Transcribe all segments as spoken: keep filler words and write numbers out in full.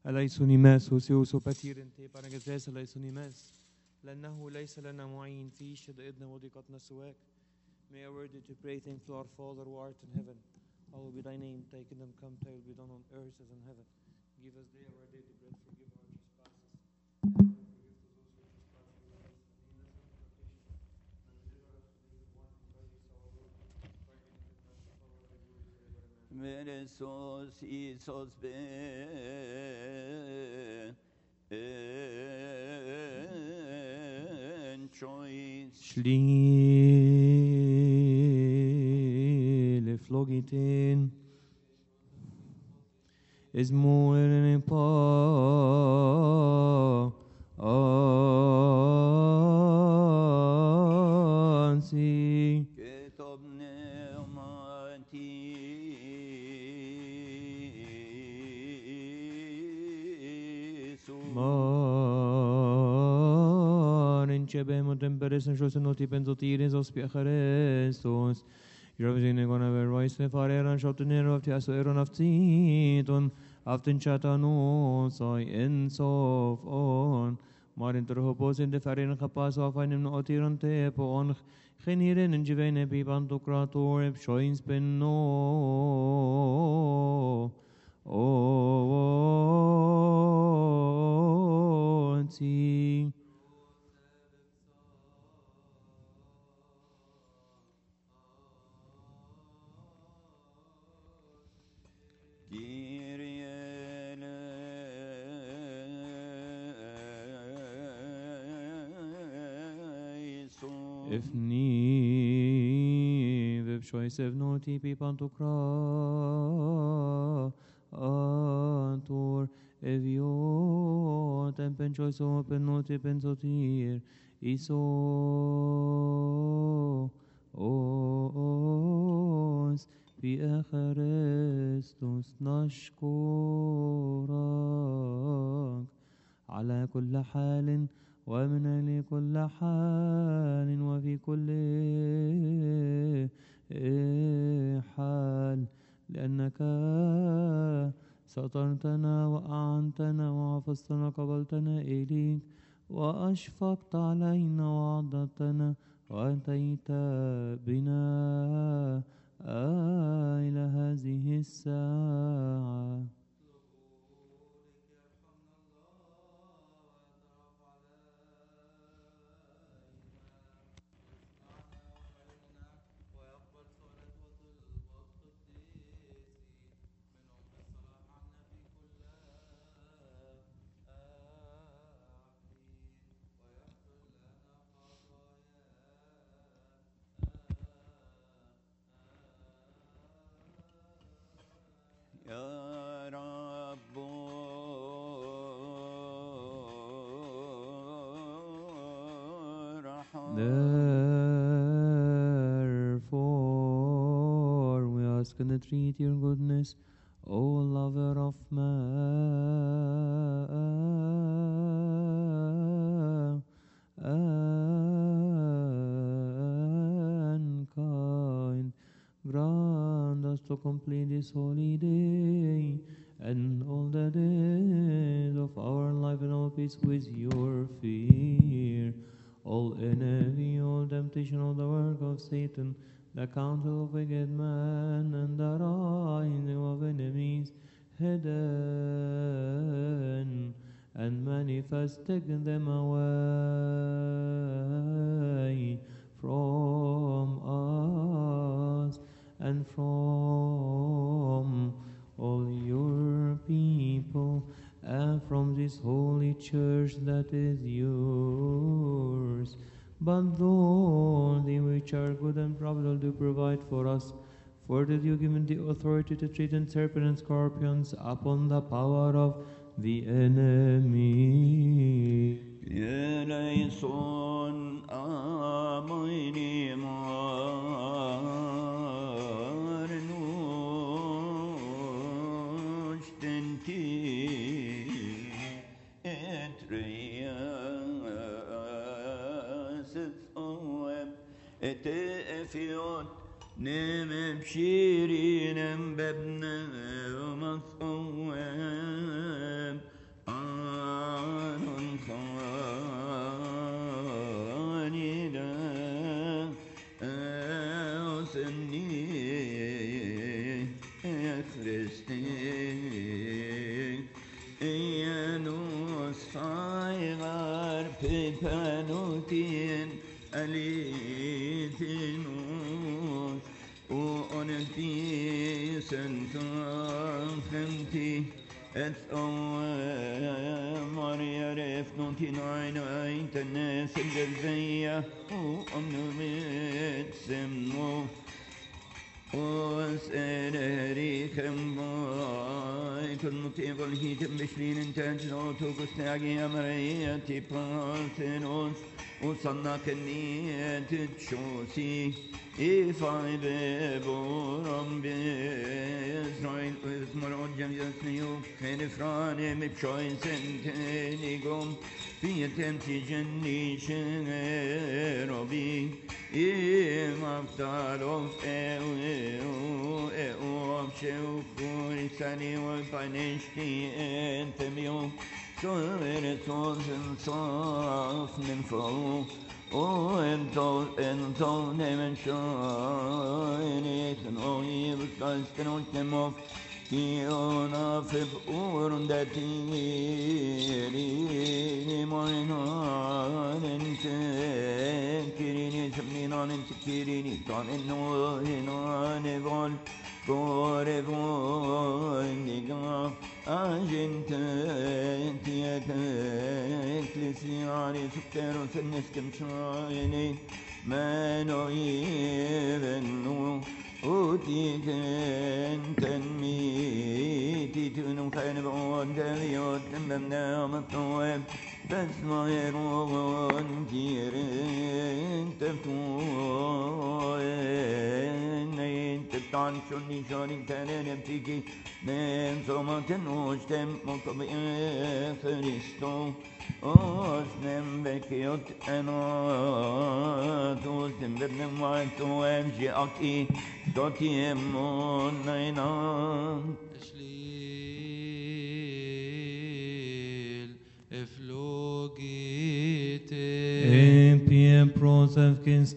أليسونيماس وسيوسو باتيرنتي بارنجزاس أليسونيماس لأنه ليس لنا معين في شدائدنا وضيقتنا سواك. May I worthy to pray thanks to our Father who art in heaven. Hallowed be thy name, thy kingdom come, thy will be done on earth as in heaven. Give us day our daily bread, forgive our trespasses. And forgive to those who trespass against us. Lead us into temptation, and deliver us from evil one. For thine is our will, for thine is the kingdom, the power, and the glory forever. Amen. Veresos Isos be en choice. Schlile flogiten is more in pa ansi Ketob neumati su marin chebem temperes en shosenoti penzotiris ospia Christus. Jovzine gonna ver voice fareran shotenero of tiaso eron of titon aften chatano sai ensof on marin terhopos in de farin kapas of einem otiron te on geniren in jevene bibantokrator eb shoins penno o ti If ni vib choice of no tipi pantokra antor if yo tempen choice open no tipen sotir iso os bi Christus نشكرك على كل حال ومن أجل كل حال وفي كل حال لأنك سترتنا وأعنتنا وحفظتنا قبلتنا إليك وأشفقت علينا وعضدتنا وأتيت بنا إلى هذه الساعة. يا رب Therefore, we ask and entreat your goodness, O lover of mankind. Grant us to complete this holy day and all the days of our life in all peace with your fear. All envy, all temptation, all the work of Satan, the counsel of wicked man, and the rising of enemies, hidden and manifesting them away from us and from all your people, and from this holy church that is yours. But those which are good and probable do provide for us, for that you given the authority to tread on serpents and scorpions upon the power of the enemy. eleison amini marnush tenti etriyas oem etefiot nem bshirinem bebne ومصوم نوتين أليتنوس وأنتي سنتافنتي أثأوى ماريا رفنوتي ناين عين الناس الجزية وأمن ميت سمو وسألري كم باي كل مطيب الهيتم بشرين انتاج نوتو قستاقي أمريتي بارثنوس وصلنا كنية تشوسي إفاي ببورم بإسرائيل وإسمرون جميع سنيوك خير فراني مبشوي سنتينيكم في تمتي جني شغربي إم أفتالوف إيو إيو إيو أبشو كوري ساني وفانشتي أنتميو صور صوصن صاف من فوق وانتو انتو نمن شايني تنوي بسكاستن وتموف كيونا في بقورن داتيري موينان انت كيريني سمينان انت كيريني طان انو هنان غول كوري غول نقاف أجنت تيتك لسياري سكتر سنس كم شايني ما نويبنو وتيكن تنميتي تنو خين بعون تبيوت تنبمنا مطوب بس ما يروغن جيرين تفتوين نين تبتعن شني شاري تنين بتيكي نين سوما تنوش تم مطبئ فريستو أسنم بكيوت أنا توسم بدن وعدتو أمشي أكي دوتي أمون نينان Ešlil eflogite Empiem prosef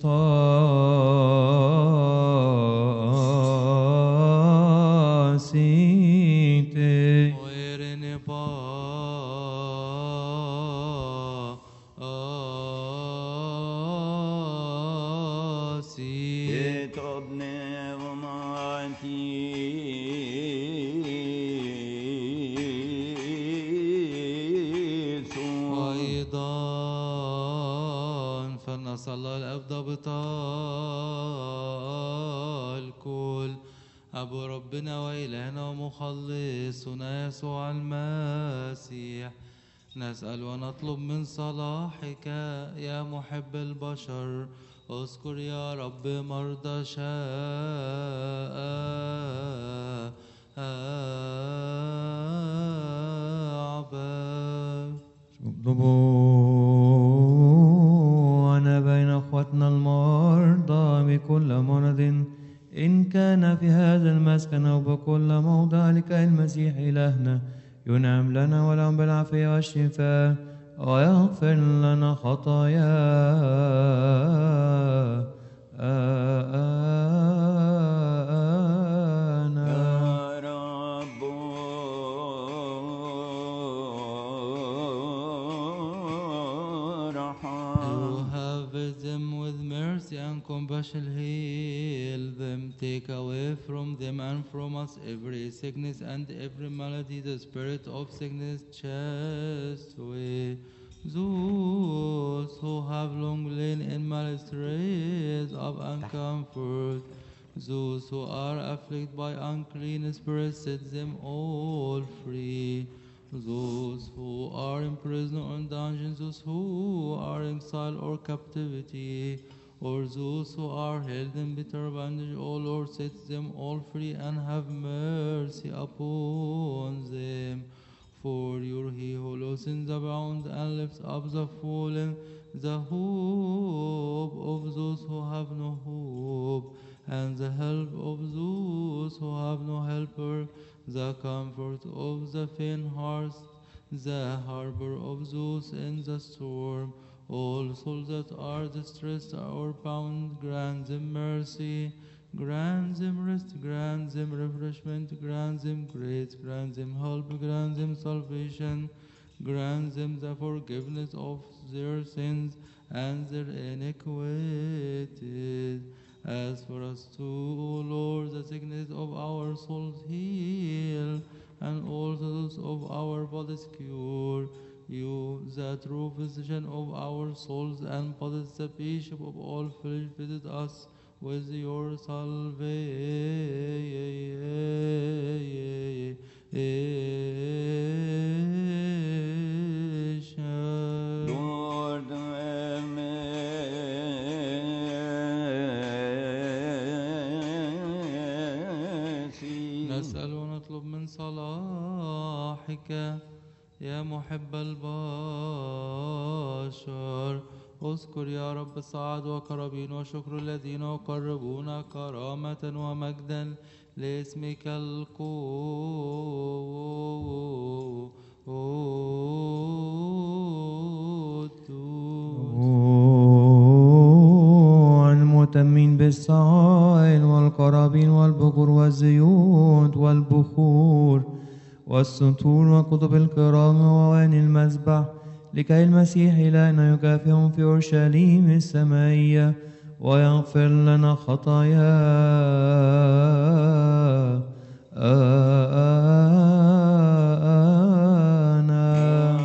kinstasite Oerene pa asi تبني وماتي وأيضا فلنصلى الأبد بطال كل أبو ربنا وإلهنا ومخلصنا يسوع المسيح نسأل ونطلب من صلاحك يا محب البشر اذكر يا رب مرضى شعبك اطلبوا أنا بين أخوتنا المرضى بكل مرض إن كان في هذا المسكن أو بكل موضع لكي المسيح إلهنا ينعم لنا ولهم بالعافية والشفاء ويغفر لنا خطايانا. يا رب You have visited them with mercy and compassion, heal them, take away from them and from us every sickness and every malady, the spirit of sickness, chase away. Those who have long lain in malice, raise up and comfort. Those who are afflicted by unclean spirits, set them all free. Those who are in prison or in dungeons, those who are in exile or captivity, or those who are held in bitter bondage, O Lord, set them all free and have mercy upon them. For you are he who loosens the bound and lifts up the fallen, the hope of those who have no hope, and the help of those who have no helper, the comfort of the faint-hearted, the harbor of those in the storm. All souls that are distressed or bound, grant them mercy, grant them rest, grant them refreshment, grant them grace, grant them help, grant them salvation, grant them the forgiveness of their sins, and their iniquities. As for us too, O Lord, the sickness of our souls heal, and all those of our bodies cure. You, the true physician of our souls and bodies, the bishop of all flesh, visit us with your salvation. Lord, have mercy. نسأل ونطلب من صلاحك يا محب البشر. اذكر يا رب السعد وكربين وشكر الذين يقربون كرامة ومجدا لاسمك القدوس. المتمين بالسائل والقرابين والبكور والزيوت والبخور والسطور وكتب الكرام وواني المذبح، لكي المسيح إلهنا يكافئهم في أورشليم السمائية ويغفر لنا خطايانا.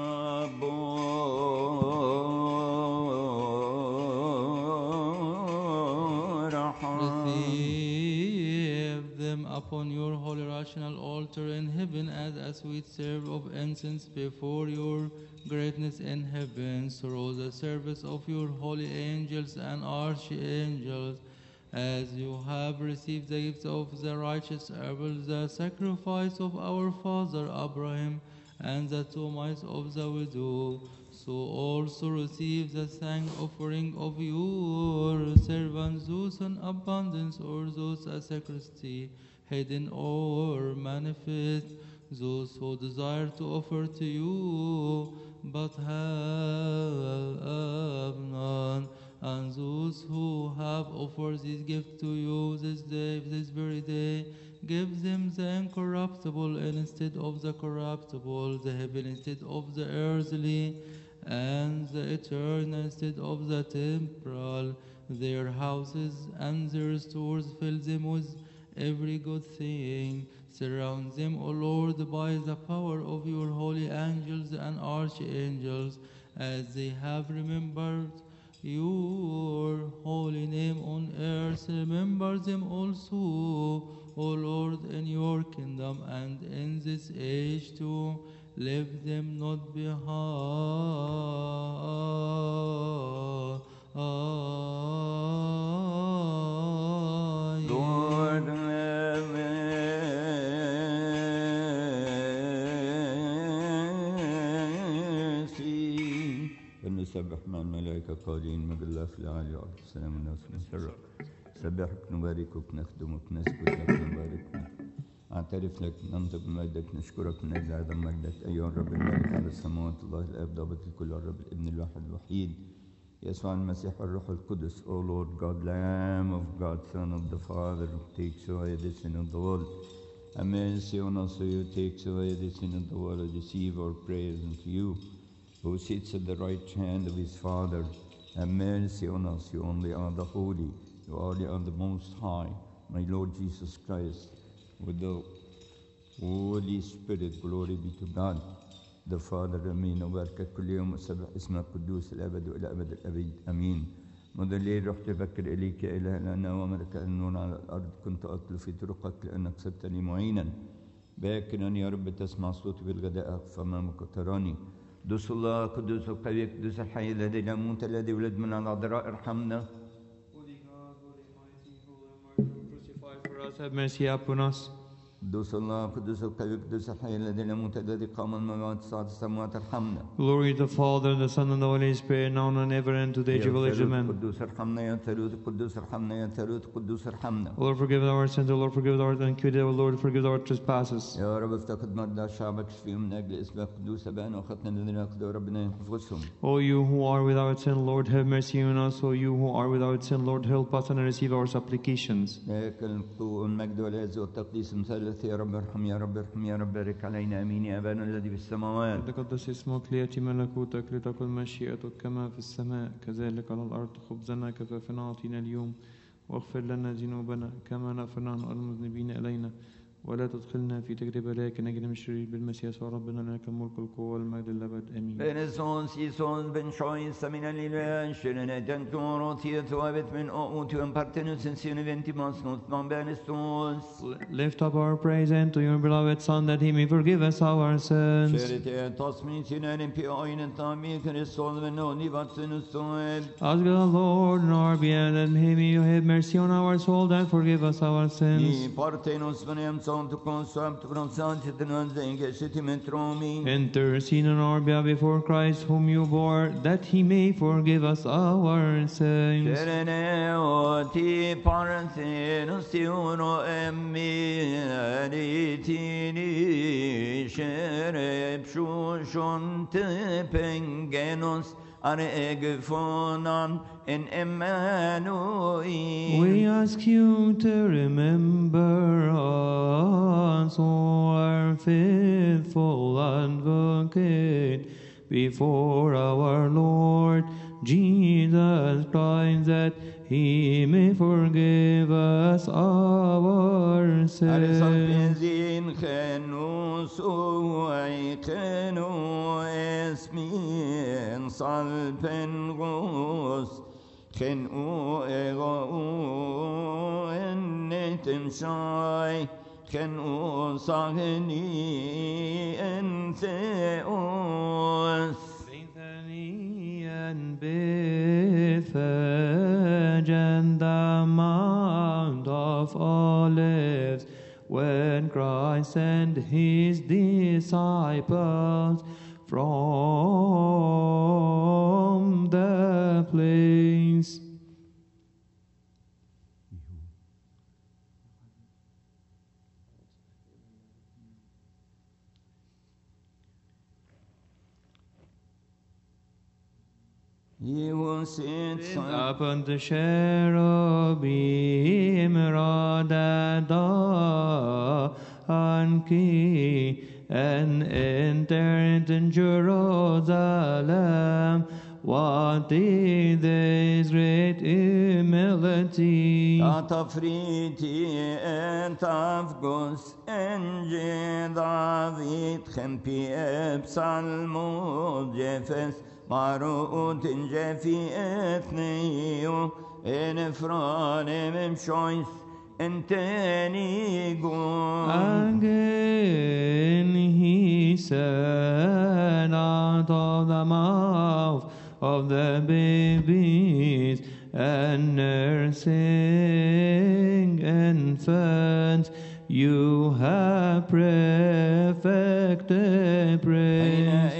Receive them upon your holy rational altar in heaven as a sweet savor of incense before your greatness in heaven, through the service of your holy angels and archangels, as you have received the gifts of the righteous Abel, the sacrifice of our father Abraham, and the two mites of the widow, so also receive the thank offering of your servants, those in abundance or those a sacristy, hidden or manifest, those who desire to offer to you but have none, and those who have offered this gift to you this day, this very day, give them the incorruptible instead of the corruptible, the heaven instead of the earthly, and the eternal instead of the temporal. Their houses and their stores fill them with every good thing. Surround them, O Lord, by the power of your holy angels and archangels, as they have remembered your holy name on earth. Remember them also, O Lord, in your kingdom and in this age too. Leave them not behind. Lord, have mercy. فلنسبح مع الملائكة قائلين مجد الله في العالي والأرض السلام الناس من سرك. سبحك نباركك نخدمك نسجد لك نباركك أعترف لك ننطق بمجدك نشكرك من أجل عظم مجدك أيها الرب الملك على السماوات الله الآب ضابط الكل الرب الابن الواحد الوحيد يسوع المسيح والروح القدس. O Lord God, Lamb of God, Son of the Father, who takes away the sin of the world. Have mercy on us, who you takes away the sin of the world. Receive our prayers unto you, who sits at the right hand of his Father. Have mercy on us, you only are the holy, you only are the most high. My Lord Jesus Christ, with the Holy Spirit, glory be to God the Father. امين. وباركك كل يوم وسبح اسمك قدوس الابد والى ابد الابد امين. منذ الليل رحت افكر اليك يا اله لنا وامرك النور على الارض. كنت اطلب في طرقك لانك صرتني معينا. باكرا يا رب تسمع صوتي بالغداء فامامك تراني. قدوس الله قدوس القوي قدوس الحي الذي لا موت الذي ولد من العذراء ارحمنا. Holy God, holy mighty, holy martyr, crucified for us, have mercy upon us. قدوس الله قدوس القوي قدوس الحي الذي لا موت الذي قام من الموت صعد السماوات ارحمنا. Glory to the Father, the Son, and the Holy Spirit, now and ever, and to the age of all ages. Amen. قدوس ارحمنا يا ثالوث قدوس ارحمنا يا ثالوث قدوس ارحمنا. O Lord, forgive our sins. O Lord, forgive our iniquity. O Lord, forgive our trespasses. يا رب افتقد مرضى شعبك اشفيهم من اجل اسمك قدوس ابائنا واخواتنا الذين يقضوا ربنا يحفظهم. O you who are without sin, Lord, have mercy on us. O you who are without sin, Lord, help us and receive our supplications. لك القوة والمجد والعز والتقديس مثل الثالث يا رب ارحم يا رب ارحم يا رب بارك علينا امين يا ابانا الذي في السماوات. تقدس اسمك ليأتي ملكوتك لتكن مشيئتك كما في السماء كذلك على الأرض. خبزنا كفافنا أعطينا اليوم واغفر لنا ذنوبنا كما نغفر نحن المذنبين إلينا ولا تدخلنا في تجربة لكن نجنا من الشرير بالمسيح يسوع ربنا لك الملك والقوة والمجد للأبد آمين. Benesons Jesus ben choice mina lille schöne den Dorothea wird min und und partenus in sine ventimas not non benesons. Lift up our praise unto your beloved Son that he may forgive us our sins. Charite tos min sinen pi oinen tami Christos ben no nivatsunus soen. Ask the Lord in our behalf that he may have mercy on our soul and forgive us our sins. Ni partenus venem to consum to consent to the engagement. Intercede on our behalf before Christ, whom you bore, that he may forgive us our sins. Ti parentenus uno emiritini shereb shushon te pengenos aregefonan in Emmanuel. We ask you to remember us, who are faithful advocate before our Lord Jesus Christ, that he may forgive us our sins. Ken o ego ennetem shai ken o sahni enteos Bethany and Bethphage and the Mount of Olives, when Christ and his disciples from the place. He will sit upon the cherubim, rod and key, and entered in Jerusalem. What is this great humility? Tatafriti and Tavgus and David Chempi Psalmo Jefes Marut in Jeffi Ethneo in Ephraim choice and Tenigo. Again he said, out of the mouth of the babies and nursing infants, you have perfected praise.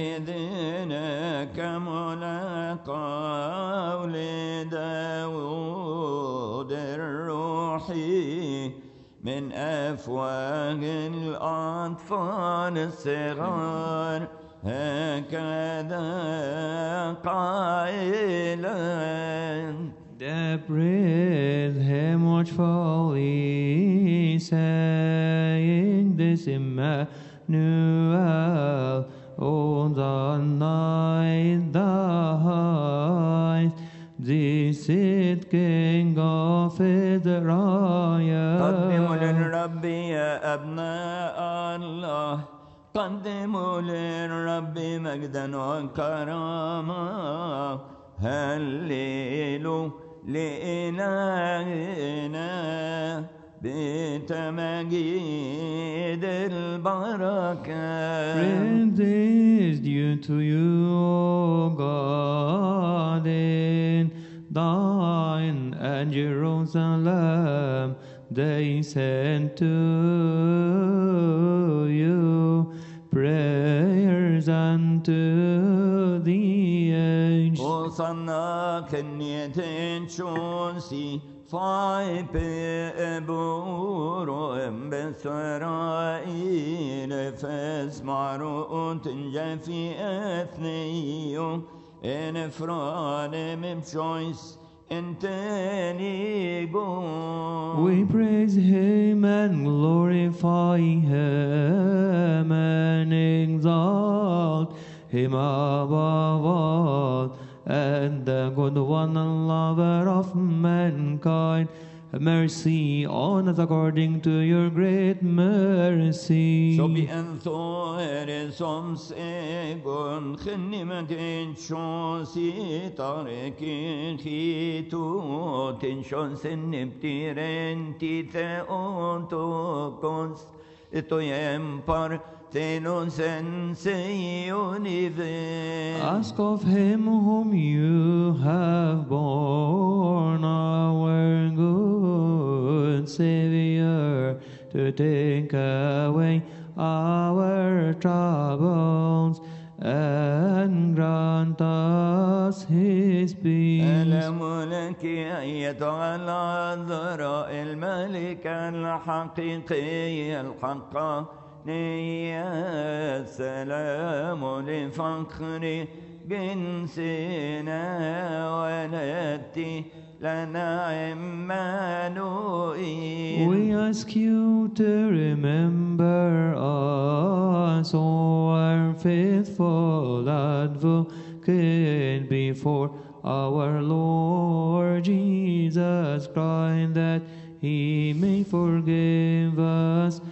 من أفواه الأطفال الصغار هكذا قائلا. They praise him watchfully, saying, this Emmanuel, on the night the highest, this is King of Israel. قدموا للرب يا أبناء الله، قدموا للرب مجدا وكرامة. هللوا لإلهنا بتمجيد البركة. Praise is due to you, O God, in thine and Jerusalem they sent to you prayers unto the age. Hosanna kennieten chonsi fai pe eburo embesrail fes marut jafi ethnio en Ephraim choice. We praise him and glorify him and exalt him above all, and the good one and lover of mankind, have mercy on us according to your great mercy. Så vi entår som segon khnimatin shosi tarekin khito tin shonsen niptiren tite ontokons etoyem par tenon sense universe. Ask of him whom you have borne, our good Savior, to take away our troubles and grant us his peace. سلام لك أيتها العذراء الملكة الحقيقية الحقانية، السلام لفخر جنسنا ولدت لنا عمانوئيل. We ask you to remember us, O our faithful advocate, before our Lord Jesus Christ, that he may forgive us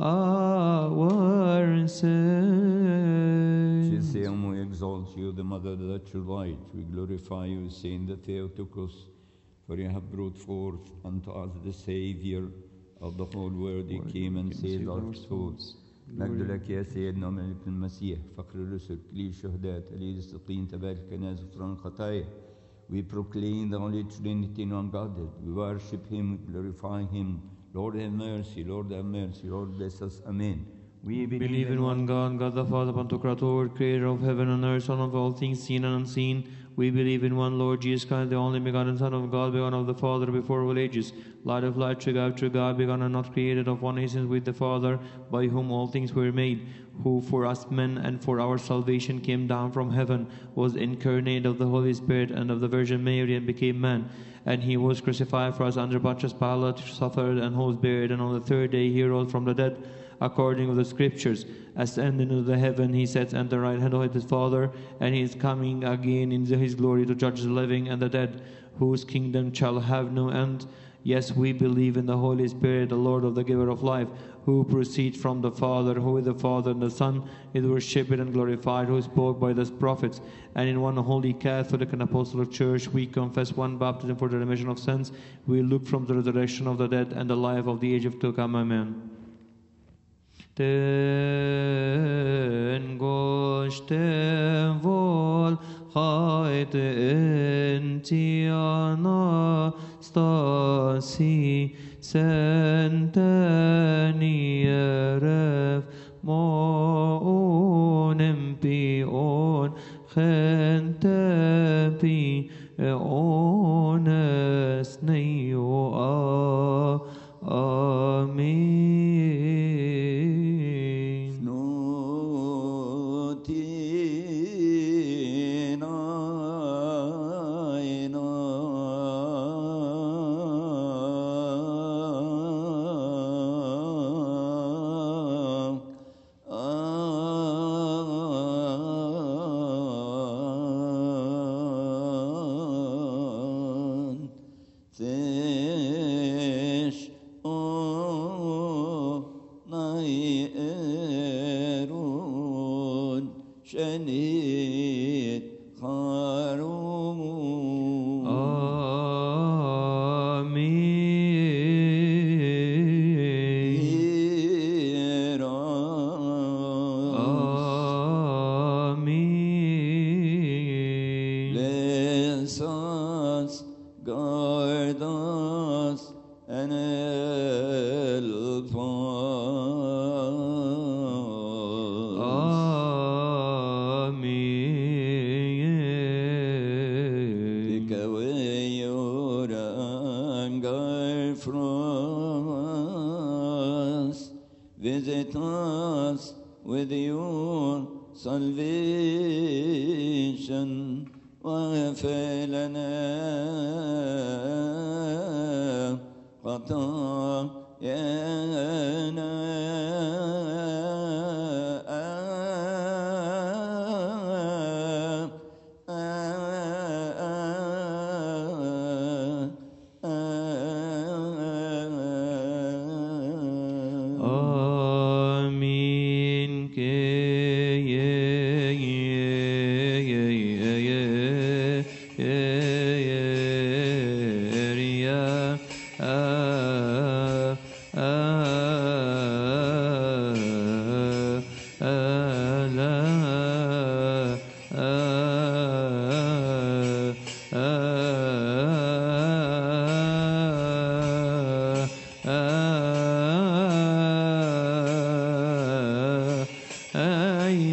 our sins. Shisiam, we exalt you, the mother that you light. We glorify you, Saint the Theotokos, for you have brought forth unto us the Savior of the whole world. He came and saved our souls. مجد لك يا سيدنا ملك المسيح، فخر الرسل، لي الشهداء، لي الصديقين، تبارك كنائس غفران خطايا. We proclaim the Holy Trinity in one God. We worship Him, we glorify Him. Lord have mercy, Lord have mercy, Lord bless us. Amen. We believe, Believe in one God, God the Father, Pantocrator, creator of heaven and earth, Son of all things seen and unseen. We believe in one Lord Jesus Christ, the only begotten Son of God, begotten of the Father before all ages, light of light, true God, true God, begotten and not created, of one essence with the Father, by whom all things were made, who for us men and for our salvation came down from heaven, was incarnate of the Holy Spirit and of the Virgin Mary, and became man. And he was crucified for us under Pontius Pilate, suffered and was buried, and on the third day he rose from the dead, according to the Scriptures. Ascending into the heaven, he sits at the right hand of his Father, and he is coming again in his glory to judge the living and the dead, whose kingdom shall have no end. Yes, we believe in the Holy Spirit, the Lord of the giver of life, who proceeds from the Father, who is the Father and the Son, is worshipped and glorified, who spoke by the prophets. And in one holy Catholic and Apostolic Church, we confess one baptism for the remission of sins. We look from the resurrection of the dead and the life of the age of to come. Amen. Ten goshte vol chait enti anastasi senteni erev mo'onem pi'on chente pi'ones neo amen. Visit us with your salvation, واغفر لنا خطايانا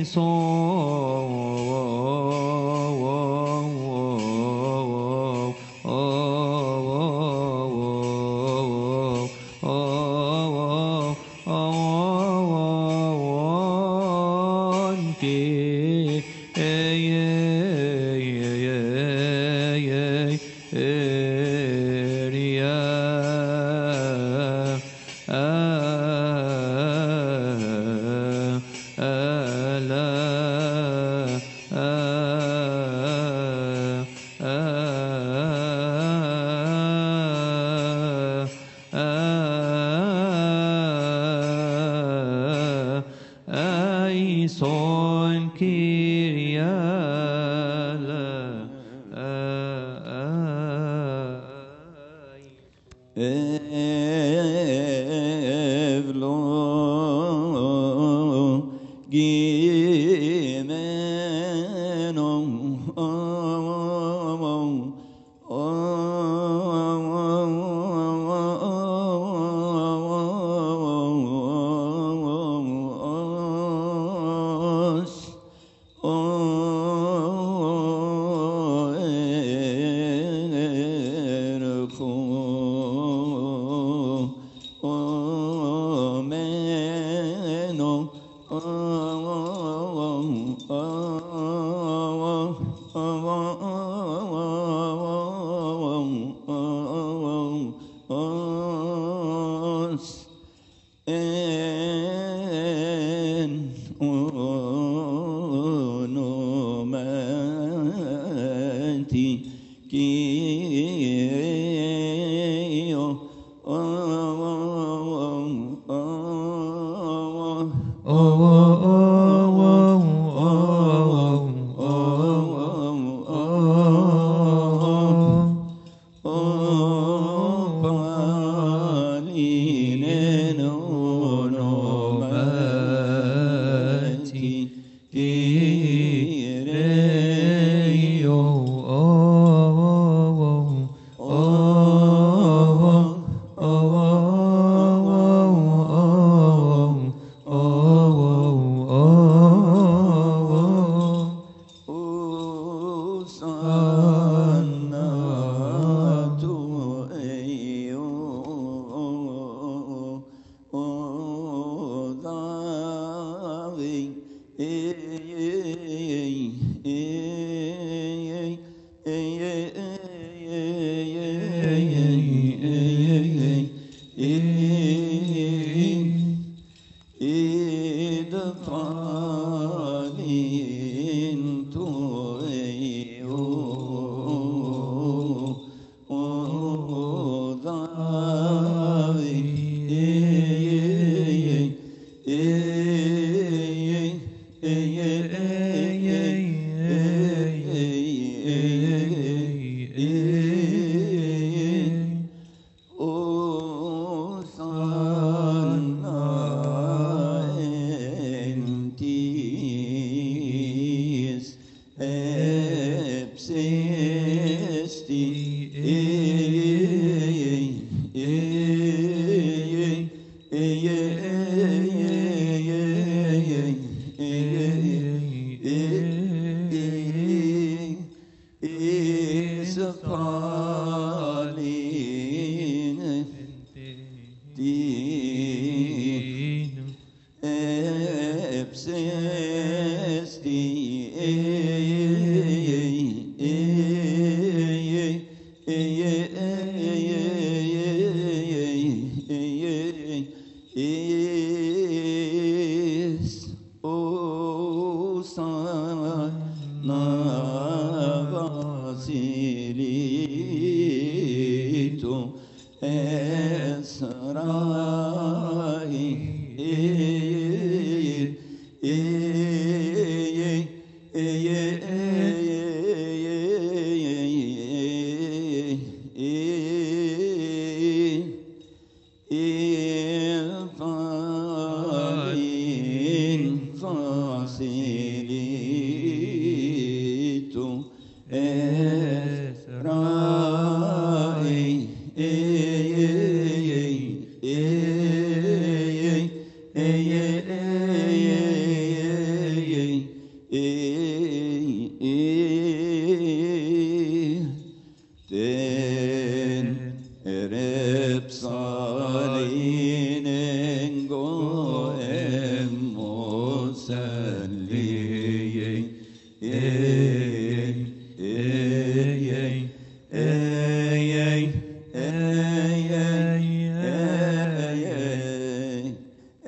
Hey,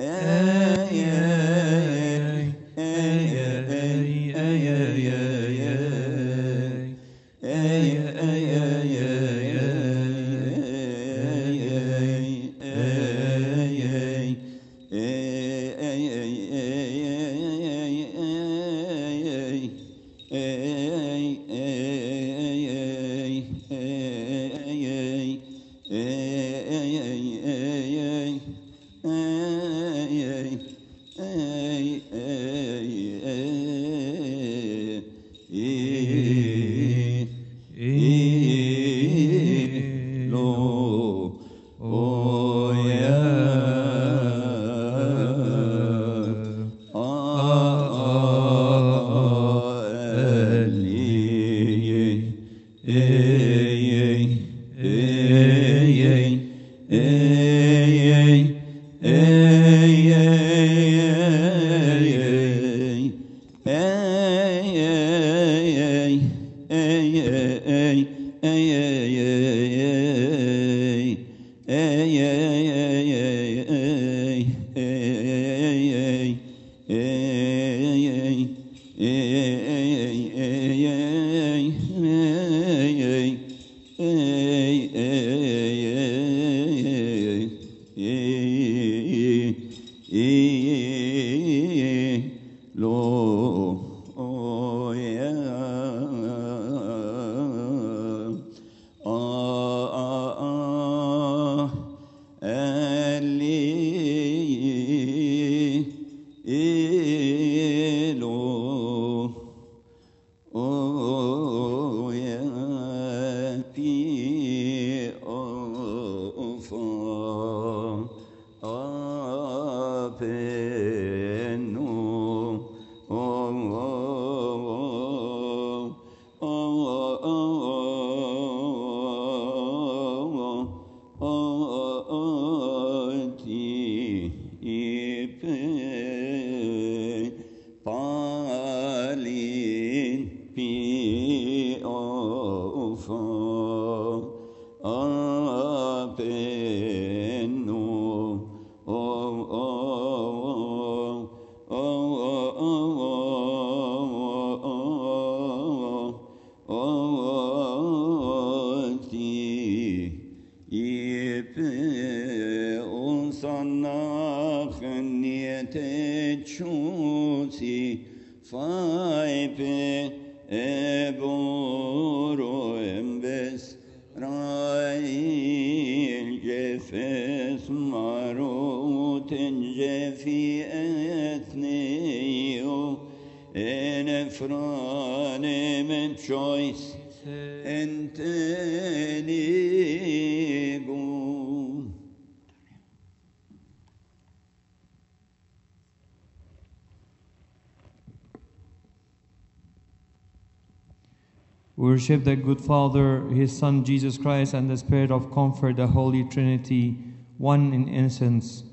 Worship the good Father, His Son Jesus Christ, and the Spirit of Comfort, the Holy Trinity, one in innocence.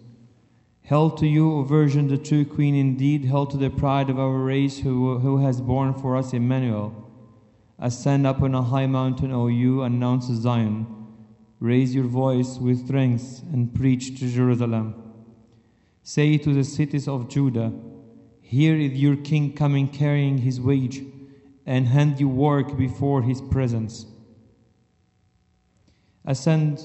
Hail to you, O Virgin, the true Queen indeed. Hail to the pride of our race, who, who has borne for us Emmanuel. Ascend up on a high mountain, O you, announce Zion. Raise your voice with strength and preach to Jerusalem. Say to the cities of Judah, here is your king coming carrying his wage and handiwork before his presence. Ascend,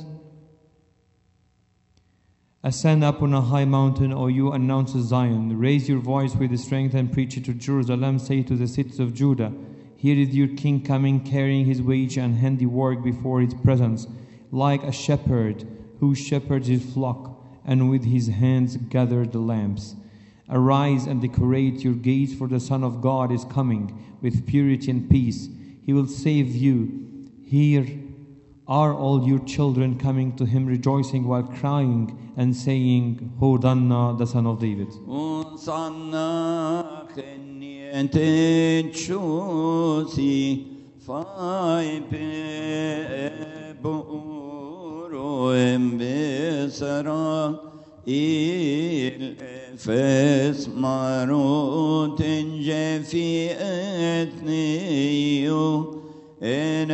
ascend up on a high mountain, O you, announce Zion. Raise your voice with strength and preach it to Jerusalem. Say to the cities of Judah, here is your king coming carrying his wage and handiwork before his presence, like a shepherd who shepherds his flock, and with his hands gathered the lambs. Arise and decorate your gates, for the Son of God is coming with purity and peace. He will save you. Here are all your children coming to him, rejoicing while crying and saying, Hosanna, the Son of David. Hosanna, keniente chosi, fai peboro embesara, il efes maroten jefi etnio, en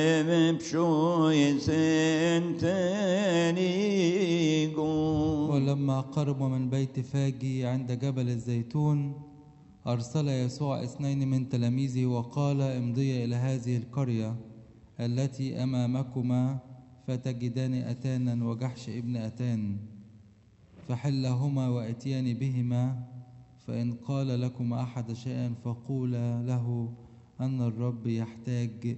efranem pshois entenigo. ولما قربوا من بيت فاجي عند جبل الزيتون أرسل يسوع اثنين من تلاميذه وقال: امضيا إلى هذه القرية التي أمامكما فتجدان أتانا وجحش ابن أتان، فحلهما وأتيان بهما، فإن قال لكم أحد شيئا فقولا له أن الرب يحتاج.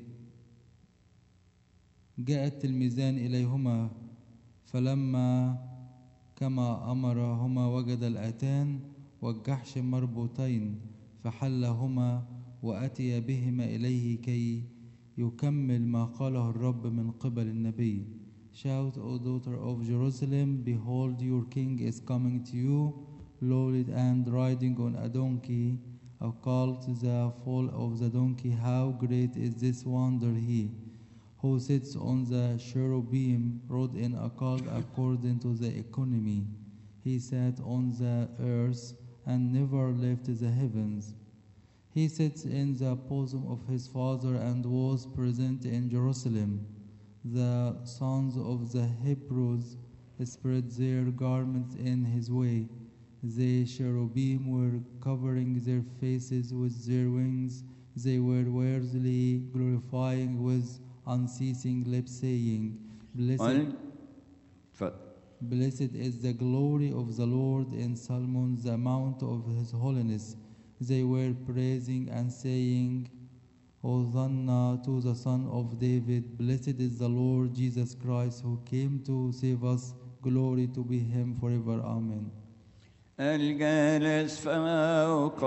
جاء التلميذان إليهما، فلما كما أمرهما وجد الأتان والجحش مربوطين، فحلهما وأتي بهما إليه كي يكمل ما قاله الرب من قبل النبي. Shout, O daughter of Jerusalem, behold, your king is coming to you, loaded and riding on a donkey, a colt, the foal of the donkey. How great is this wonder! He who sits on the cherubim rode in a colt according to the economy. He sat on the earth and never left the heavens. He sits in the bosom of his Father and was present in Jerusalem. The sons of the Hebrews spread their garments in his way. The cherubim were covering their faces with their wings. They were worthily glorifying with unceasing lips, saying, Blessed, Blessed is the glory of the Lord in Solomon, the mount of his holiness. They were praising and saying, Hosanna to the Son of David. Blessed is the Lord Jesus Christ who came to save us. Glory to be him forever. Amen. الجالس فوق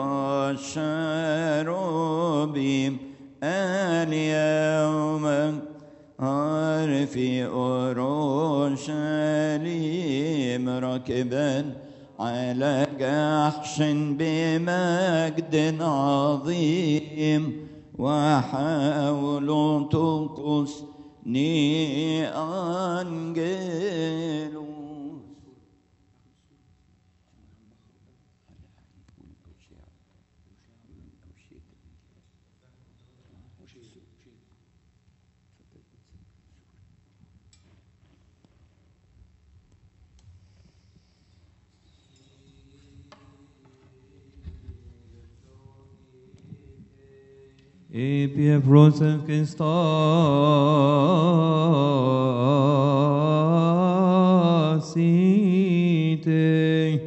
الشروبيم اليوم عار في أورشليم راكبا على جحش بمجد عظيم وحاول تقصني أنجيل. Επί πρόσεν Χριστάσιτε.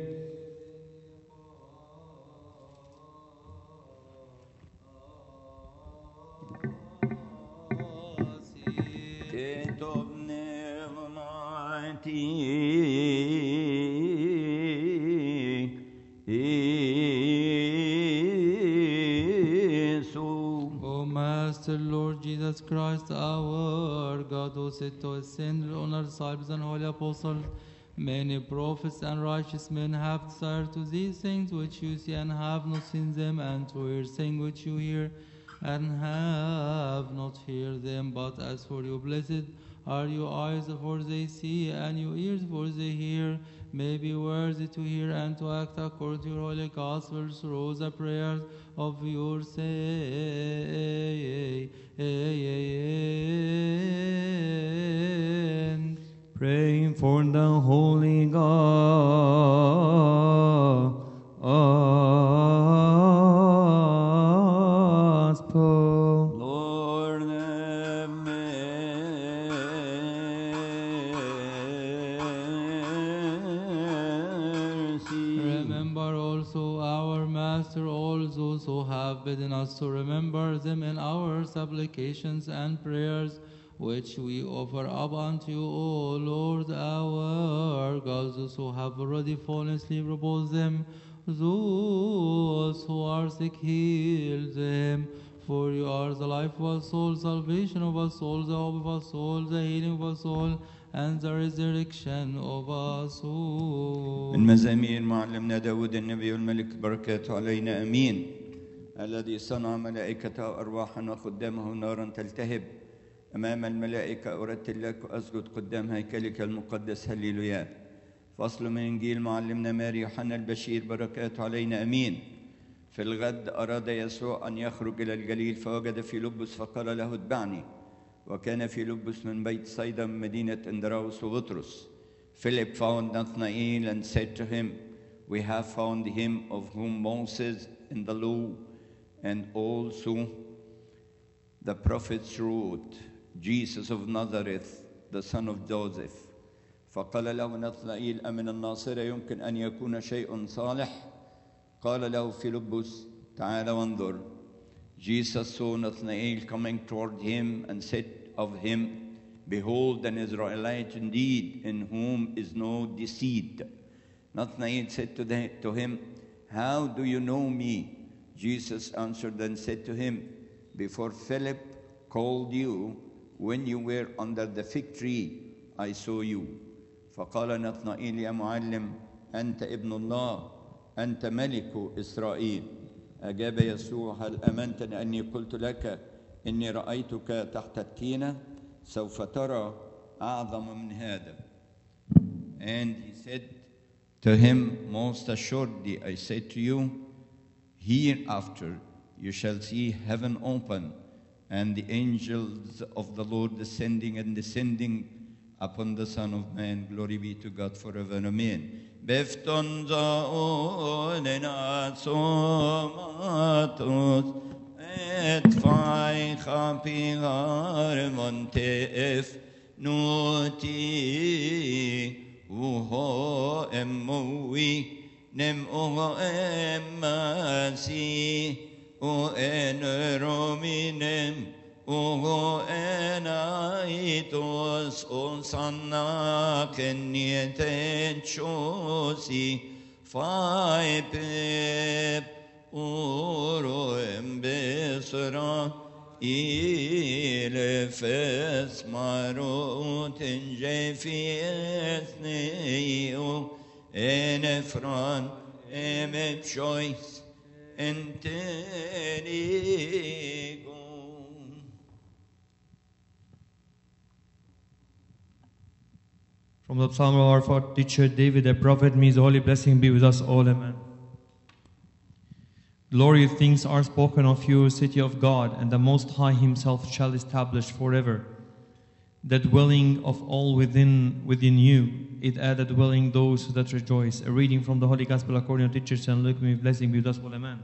Και το πνεύμα τι Master, Lord Jesus Christ, our God, who said to ascend on our disciples and holy apostles, many prophets and righteous men have desired to these things which you see and have not seen them, and to hear things which you hear and have not heard them. But as for you, blessed are your eyes, for they see, and your ears, for they hear. May be worthy to hear and to act according to your holy gospel through the prayers of your saints. Praying for the Holy Gospel. Lord, have mercy. Remember also our Master, all those who have bidden us to remember them in our supplications and prayers, which we offer up unto you, O Lord our God. Those who have already fallen asleep, repose them. Those who are sick, heal them. For you are the life of our soul, salvation of our soul, the hope of our soul, the healing of our soul, and the resurrection of our soul. من مزامير معلمنا داود النبي والملك بركاته علينا أمين. الذي صنع ملائكته أرواحا وخدامه نارا تلتهب أمام الملائكة أرتل لك وأسجد قدام هيكلك المقدس. هللويا. فصل من إنجيل معلمنا ماري يوحنا البشير بركاته علينا أمين. في الغد أراد يسوع أن يخرج إلى الجليل، فوجد فيلبس فقال له اتبعني. وكان فيلبس من بيت صيدا من مدينة اندراوس وبطرس. Philip found Nathanael and said to him, "We have found him of whom Moses in the law and also the prophets wrote, Jesus of Nazareth, the son of Joseph." فقال له نثنائيل: أمن الناصرة يمكن أن يكون شيء صالح؟ قال له فيلبس: تعال وانظر. Jesus saw Nathanael coming toward him and said of him, "Behold, an Israelite indeed, in whom is no deceit." Nathanael said to, the, to him, "How do you know me?" Jesus answered and said to him, "Before Philip called you, when you were under the fig tree, I saw you." فقال نثنائيل: يا معلم، أنت ابن الله، أنت ملك إسرائيل. أجاب يسوع: هل أمنتني أني قلت لك إني رأيتك تحت التينة؟ سوف ترى أعظم من هذا. And he said to him, "Most assuredly I say to you, hereafter you shall see heaven open, and the angels of the Lord descending and descending upon the Son of Man. Glory be to God forever. Amen." Befton zaonen asomatos et fai chapigar montef nuti uho emoi nem uho emasi o en rominem uho enaitos o sanna kenieten chosi fai pep oro embesra ile fes marot en jefies neo enefran emep choice entenigo. From the Psalm of our father teacher David, the prophet, may his holy blessing be with us all. Amen. Glorious things are spoken of you, city of God, and the Most High himself shall establish forever the dwelling of all within within you. It added dwelling those that rejoice. A reading from the Holy Gospel according to teacher Saint Luke. May his blessing be with us all. Amen.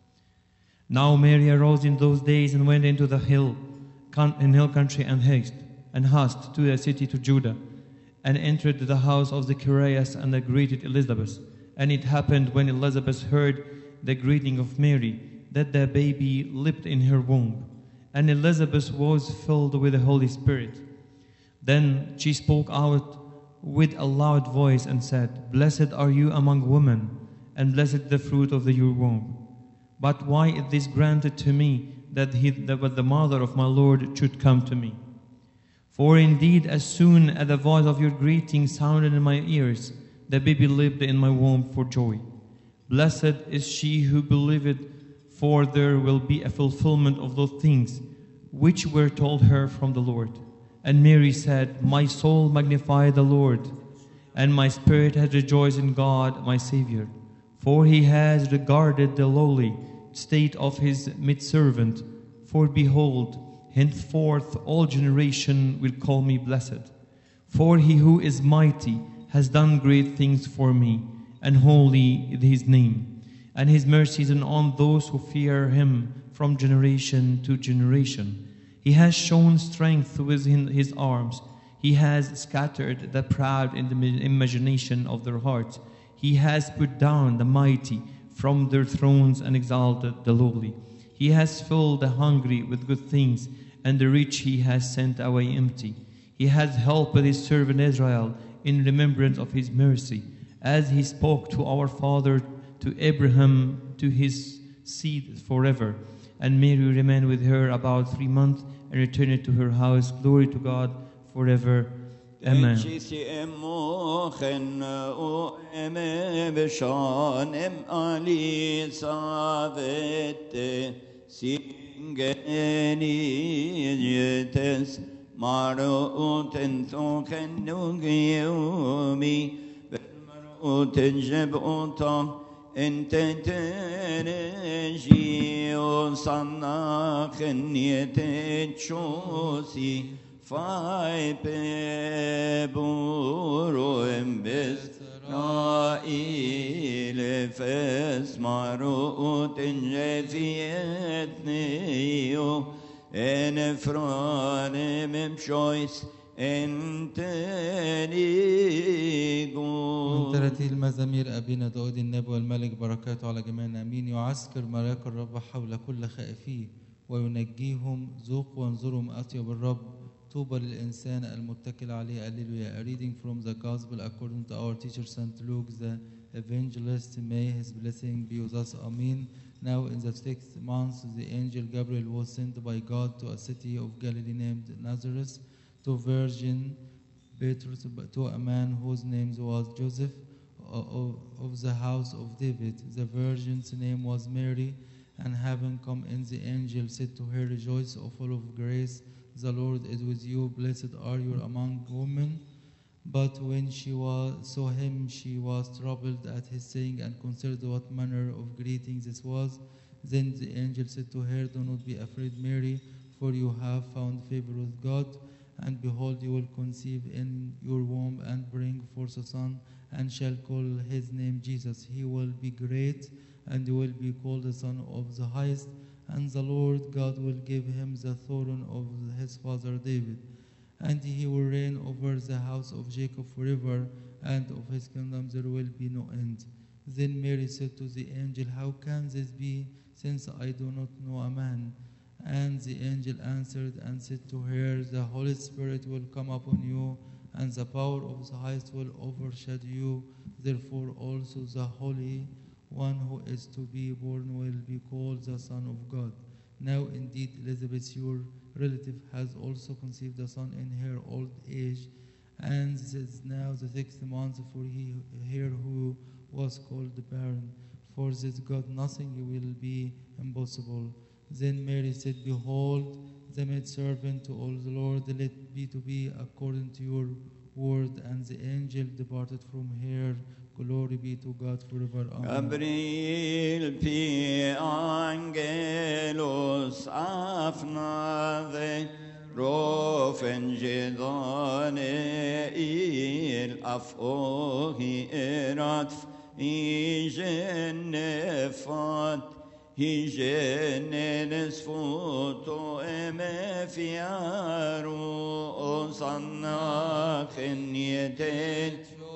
Now Mary arose in those days and went into the hill, in hill country and haste and haste to a city to Judah, and entered the house of Zacharias and greeted Elizabeth. And it happened when Elizabeth heard the greeting of Mary that the baby leaped in her womb, and Elizabeth was filled with the Holy Spirit. Then she spoke out with a loud voice and said, "Blessed are you among women, and blessed the fruit of your womb. But why is this granted to me, that, he, that the mother of my Lord should come to me? For indeed, as soon as the voice of your greeting sounded in my ears, the baby leaped in my womb for joy. Blessed is she who believed, for there will be a fulfillment of those things which were told her from the Lord." And Mary said, "My soul magnified the Lord, and my spirit has rejoiced in God my Savior, for he has regarded the lowly state of his maidservant. For behold, henceforth all generation will call me blessed. For he who is mighty has done great things for me, and holy is his name. And his mercies are on those who fear him from generation to generation. He has shown strength within his arms. He has scattered the proud in the imagination of their hearts. He has put down the mighty from their thrones and exalted the lowly. He has filled the hungry with good things, and the rich he has sent away empty. He has helped his servant Israel in remembrance of his mercy, as he spoke to our father, to Abraham, to his seed forever." And Mary remained with her about three months and returned to her house. Glory to God forever. Amen. انت تنجي وصنع خنية تشوسي fai peburo in Israel fes marut in jefietnio en efranim choice من entenigo. تراتيل مزامير أبينا داود النبي والملك بركاته على جميعنا آمين. يعسكر ملاك الرب حول كل خائفيه وينجيهم. ذوقوا وانظروا ما أطيب الرب. طوبى للإنسان المتكل عليه. Alleluia. A reading from the Gospel according to our teacher Saint Luke the Evangelist. May his blessing be with us. Amen. Now in the sixth month the angel Gabriel was sent by God to a city of Galilee named Nazareth, to Virgin Betrothed to a man whose name was Joseph, of, of the house of David. The virgin's name was Mary, and having come in, the angel said to her, Rejoice, O full of grace, the Lord is with you. Blessed are you among women. But when she was, saw him, she was troubled at his saying, and considered what manner of greeting this was. Then the angel said to her, Do not be afraid, Mary, for you have found favor with God. And behold, you will conceive in your womb and bring forth a son, and shall call his name Jesus. He will be great, and will be called the Son of the Highest. And the Lord God will give him the throne of his father David. And he will reign over the house of Jacob forever, and of his kingdom there will be no end. Then Mary said to the angel, How can this be, since I do not know a man? And the angel answered and said to her, The Holy Spirit will come upon you, and the power of the Highest will overshadow you. Therefore also the Holy One who is to be born will be called the Son of God. Now indeed Elizabeth, your relative, has also conceived a son in her old age, and this is now the sixth month for he, her who was called barren. For this God nothing will be impossible. Then Mary said, Behold, the maidservant to all the Lord, let it be to be according to your word. And the angel departed from her. Glory be to God forever. Amen. Gabriel pi angelos afnave rofen jedane il afohi eratf ijenefat hijenenes foto eme fiaru osanna khenyetel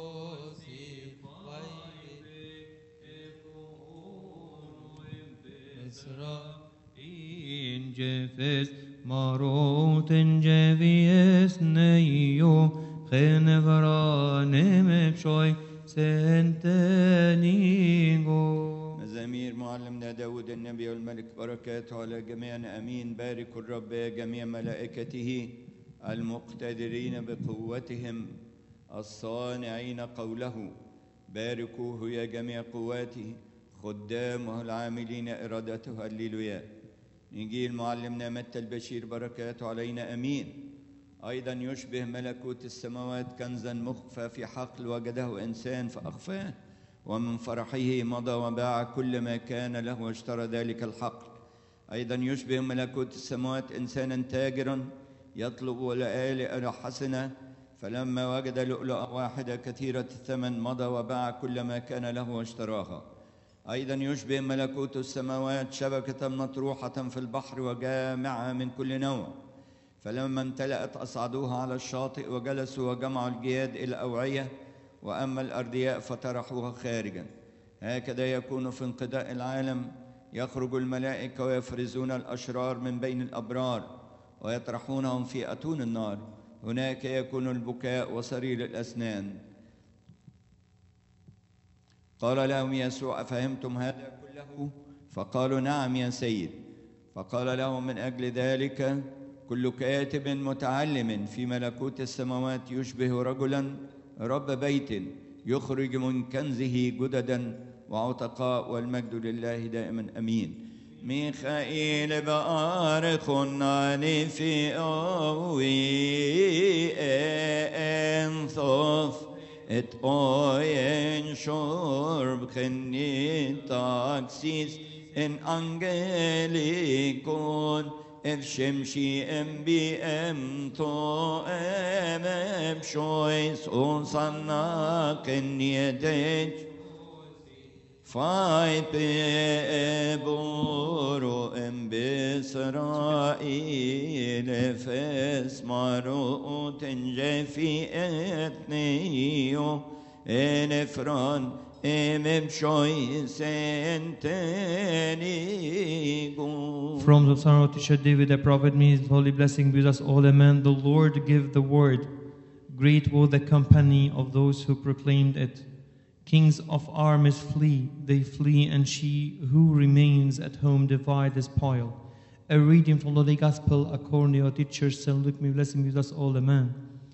in jefes maroten jevies neio khenevranem pshoy sentenigo. مزامير معلمنا داود النبي والملك بركاته على جميعنا امين. بارك الرب يا جميع ملائكته المقتدرين بقوتهم الصانعين قوله. باركوه يا جميع قواته خدامه العاملين ارادته. هللويا. إنجيل معلمنا متى البشير بركاته علينا امين. ايضا يشبه ملكوت السماوات كنزا مخفى في حقل وجده انسان فاخفاه، ومن فرحه مضى وباع كل ما كان له واشترى ذلك الحقل. أيضا يشبه ملكوت السماوات إنسانا تاجرا يطلب لآلئة حسنة، فلما وجد لؤلؤة واحدة كثيرة الثمن مضى وباع كل ما كان له واشتراها. أيضا يشبه ملكوت السماوات شبكة مطروحة في البحر وجامعة من كل نوع، فلما امتلأت أصعدوها على الشاطئ وجلسوا وجمعوا الجياد إلى أوعية، وأما الأردياء فطرحوها خارجا. هكذا يكون في انقضاء العالم، يخرج الملائكة ويفرزون الأشرار من بين الأبرار ويطرحونهم في أتون النار، هناك يكون البكاء وصرير الأسنان. قال لهم يسوع: أفهمتم هذا كله؟ فقالوا: نعم يا سيد. فقال لهم: من أجل ذلك كل كاتب متعلم في ملكوت السماوات يشبه رجلا رب بيت يخرج من كنزه جددا وعتقاء، والمجد لله دائما امين. ميخائيل بارخناني في اوي انثوف ات اوين شرب خني تاكسيس ان انجليكون Efshemshi em bi em to em em shois osanna kenyedech fai pe boro em besrail efes maro tenjefi etneo enefron emem shois entenigo. From the son of teacher David, the prophet, may his holy blessing be with us all. Amen. The Lord give the word. Great was the company of those who proclaimed it. Kings of armies flee, they flee, and she who remains at home divide the spoil. A reading from the Holy Gospel according to our teacher Saint Luke. May blessing be with us all. Amen.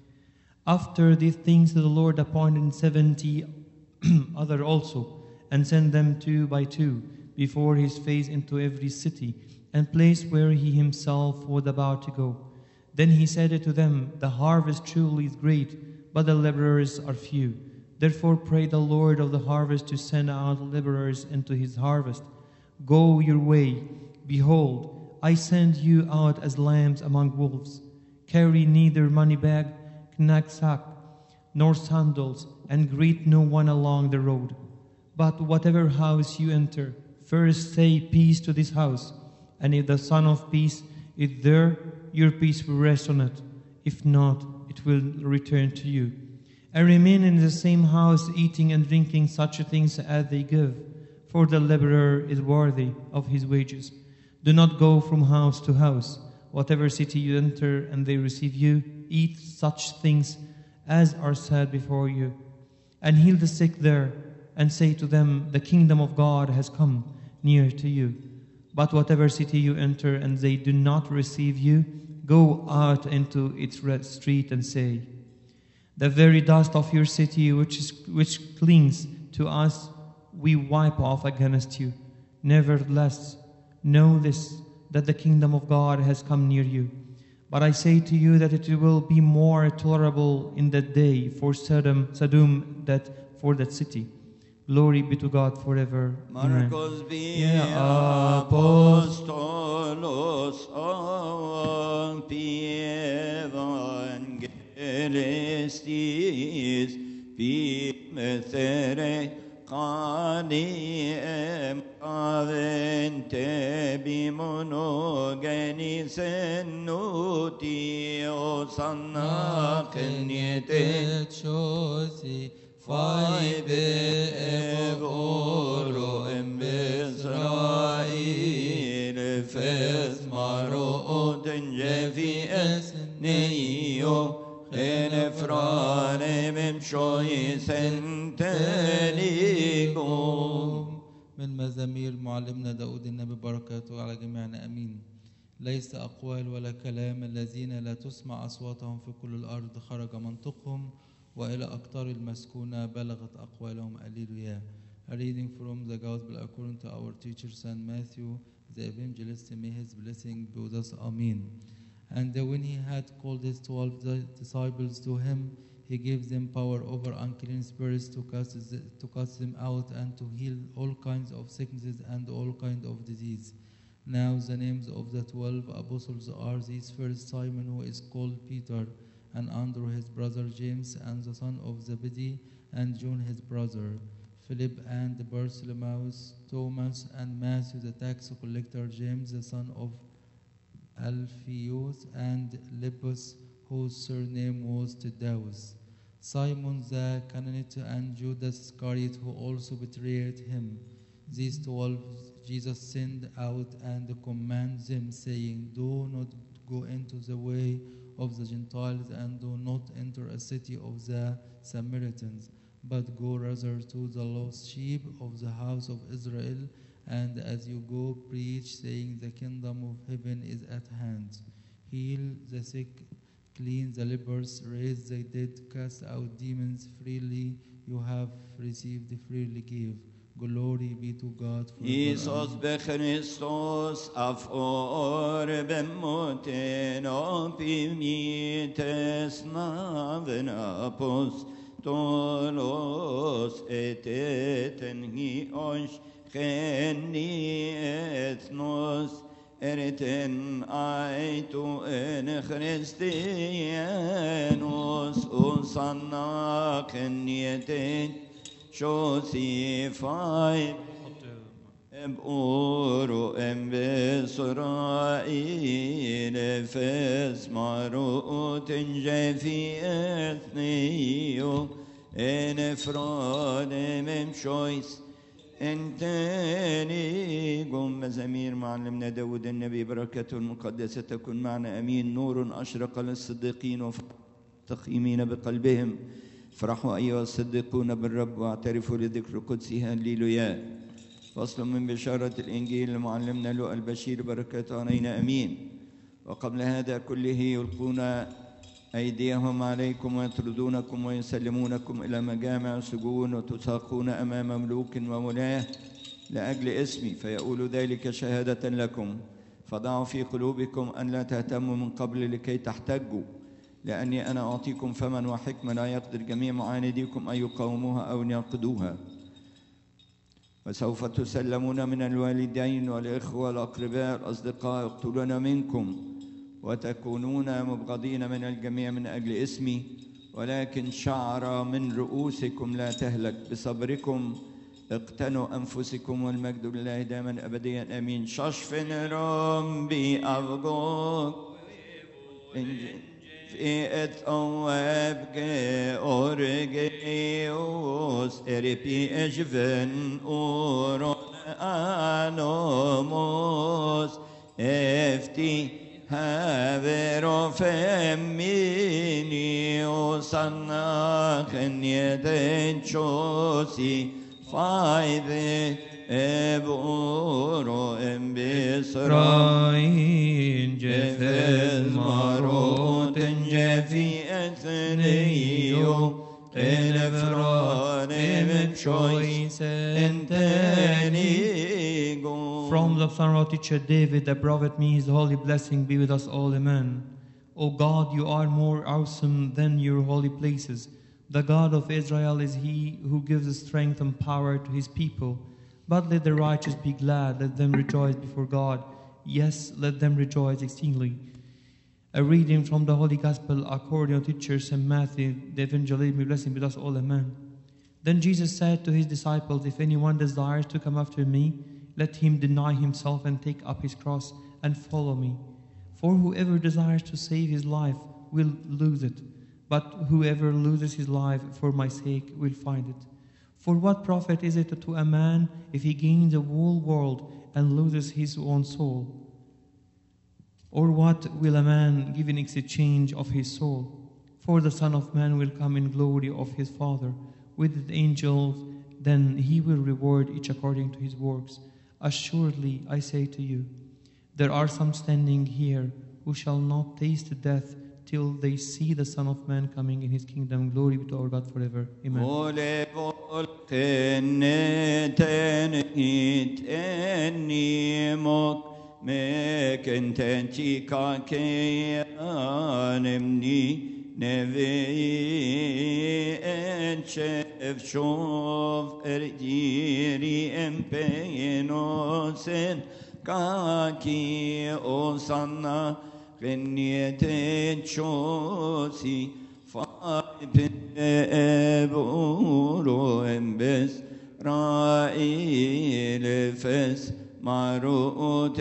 After these things, the Lord appointed seventy other also, and sent them two by two before his face into every city and place where he himself was about to go. Then he said to them, the harvest truly is great, but the laborers are few. Therefore pray the Lord of the harvest to send out laborers into his harvest. Go your way. Behold, I send you out as lambs among wolves. Carry neither money bag, knapsack, nor sandals, and greet no one along the road. But whatever house you enter, first say peace to this house. And if the Son of Peace is there, your peace will rest on it. If not, it will return to you. And remain in the same house, eating and drinking such things as they give, for the laborer is worthy of his wages. Do not go from house to house. Whatever city you enter and they receive you, eat such things as are set before you. And heal the sick there, and say to them, the kingdom of God has come near to you. But whatever city you enter and they do not receive you, go out into its street and say, the very dust of your city which, is, which clings to us, we wipe off against you. Nevertheless, know this, that the kingdom of God has come near you. But I say to you that it will be more tolerable in that day for Sodom, Sodom that for that city. Glory be to God forever. Marcos Amen. apostolos on evangelistis bimethere qaniem avente bimonogenis ennuti osanna kenyete Fai be evoro em Israel fes maro oden jevi es neio enefrane mem shoy sentenigo. من مزامير معلمنا داود النبي بركاته على جميعنا أمين. ليس أقوال ولا كلام الذين لا تسمع أصواتهم في كل الأرض خرج منطقهم وإلى أقطار المسكونة بلغت أقوالهم. Alleluia. A reading from the Gospel according to our teacher Saint Matthew, the evangelist. May his blessing be with us. Amen. And when he had called his twelve disciples to him, he gave them power over unclean spirits to cast, to cast them out and to heal all kinds of sicknesses and all kinds of disease. Now the names of the twelve apostles are these: first Simon, who is called Peter, and Andrew his brother, James and the son of Zebedee, and John his brother, Philip and Bartholomew, Thomas and Matthew the tax collector, James the son of Alphaeus, and Lepus, whose surname was Thaddeus, Simon the Canaanite, and Judas Iscariot, who also betrayed him. These twelve Jesus sent out and commanded them, saying, do not go into the way of the Gentiles, and do not enter a city of the Samaritans, but go rather to the lost sheep of the house of Israel. And as you go, preach, saying, the kingdom of heaven is at hand. Heal the sick, cleanse the lepers, raise the dead, cast out demons. Freely you have received, freely give. Glory be to God forever. Isos be Christos afor bemoten opimites naven apostolos eteten hi osh cheni ethnos Eriten aitu en Christianus usanna kennieten شوسيفاي بأورو أم بإسرائيل فاسمروا تنجي في أثنيو إن فراد ممشويس انتني قم مزامير معلمنا داود النبي بركته المقدسة تكن معنا أمين. نور أشرق للصديقين وتقيمين بقلبهم. افرحوا أيها الصديقون بالرب واعترفوا لذكر قدسه هللويا. فصل من بشارة الإنجيل لمعلمنا لوقا البشير بركاته علينا أمين. وقبل هذا كله يلقون أيديهم عليكم ويطردونكم ويسلمونكم إلى مجامع السجون وتساقون أمام ملوك وولاه لأجل اسمي فيقول ذلك شهادة لكم. فضعوا في قلوبكم أن لا تهتموا من قبل لكي تحتجوا، لأني أنا أعطيكم فما وحكمة لا يقدر جميع معانديكم أن يقاوموها أو ينقضوها. وسوف تسلمون من الوالدين والإخوة والأقرباء الأصدقاء يقتلون منكم وتكونون مبغضين من الجميع من أجل اسمي، ولكن شعر من رؤوسكم لا تهلك. بصبركم اقتنوا أنفسكم والمجد لله دائما أبديا آمين. ششفن ربي أفغوك في اتواب أورجيوس إربي أجفن أورون أنوموس افتي هابرو فميني وصناخن يدين شوسي فايدي ابورو ام بسرائيل جفز ماروت جفي اثنيو الفران من شويس انتني. From the Psalm of teacher David, the prophet, me his holy blessing be with us all, amen. O God, you are more awesome than your holy places. The God of Israel is he who gives strength and power to his people. But let the righteous be glad, let them rejoice before God. Yes, let them rejoice exceedingly. A reading from the Holy Gospel according to teacher Saint Matthew, the evangelist, be blessing with us all, amen. Then Jesus said to his disciples, if anyone desires to come after me, let him deny himself and take up his cross and follow me. For whoever desires to save his life will lose it, but whoever loses his life for my sake will find it. For what profit is it to a man if he gains the whole world and loses his own soul? Or what will a man give in exchange of his soul? For the Son of Man will come in glory of his Father with the angels, then he will reward each according to his works. Assuredly, I say to you, there are some standing here who shall not taste death till they see the Son of Man coming in his kingdom. Glory be to our God forever. Amen. نبي انشف شوف ارجيري امبينوسن كاكي اوصنا غنية شوسي فايب ابورو امبس رائل فس ماروت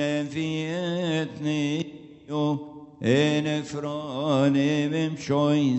جفيتني إن فراني بمشوي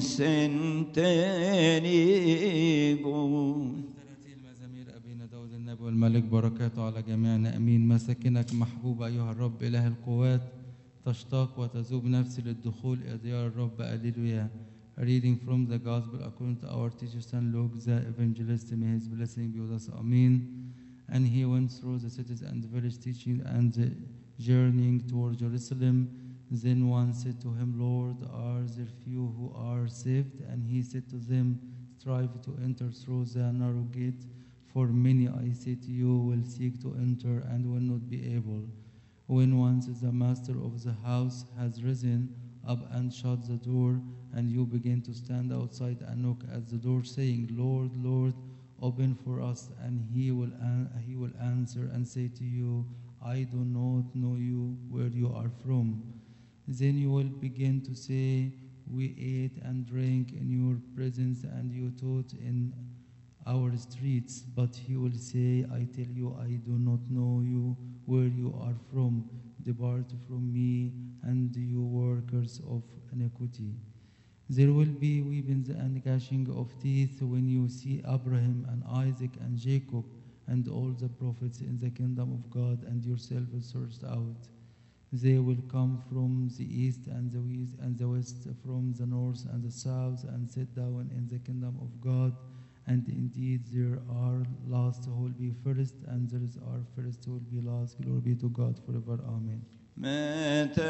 سنتني قول. المزامير أبينا داود النبي والملك بركاته على جميعنا أمين. مساكنك محبوبة أيها الرب إله القوات، تشتاق وتذوب نفسي للدخول إلى ديار الرب. Alleluia. A reading from the Gospel according to our teacher Saint Luke the evangelist. May his blessing be with us. Amen. And he went through the cities and villages teaching and journeying toward Jerusalem. Then one said to him, Lord, are there few who are saved? And he said to them, strive to enter through the narrow gate, for many, I say to you, will seek to enter and will not be able. When once the master of the house has risen up and shut the door, and you begin to stand outside and knock at the door, saying, Lord, Lord, open for us, and he will, an- he will answer and say to you, I do not know you, where you are from. Then you will begin to say, we ate and drank in your presence, and you taught in our streets. But he will say, I tell you, I do not know you, where you are from. Depart from me, and you workers of iniquity. There will be weeping and gnashing of teeth when you see Abraham and Isaac and Jacob and all the prophets in the kingdom of God, and yourself searched out. They will come from the east and the west and the west, from the north and the south, and sit down in the kingdom of God. And indeed there are last who will be first, and there are first who will be last. Glory be to God forever. Amen. متى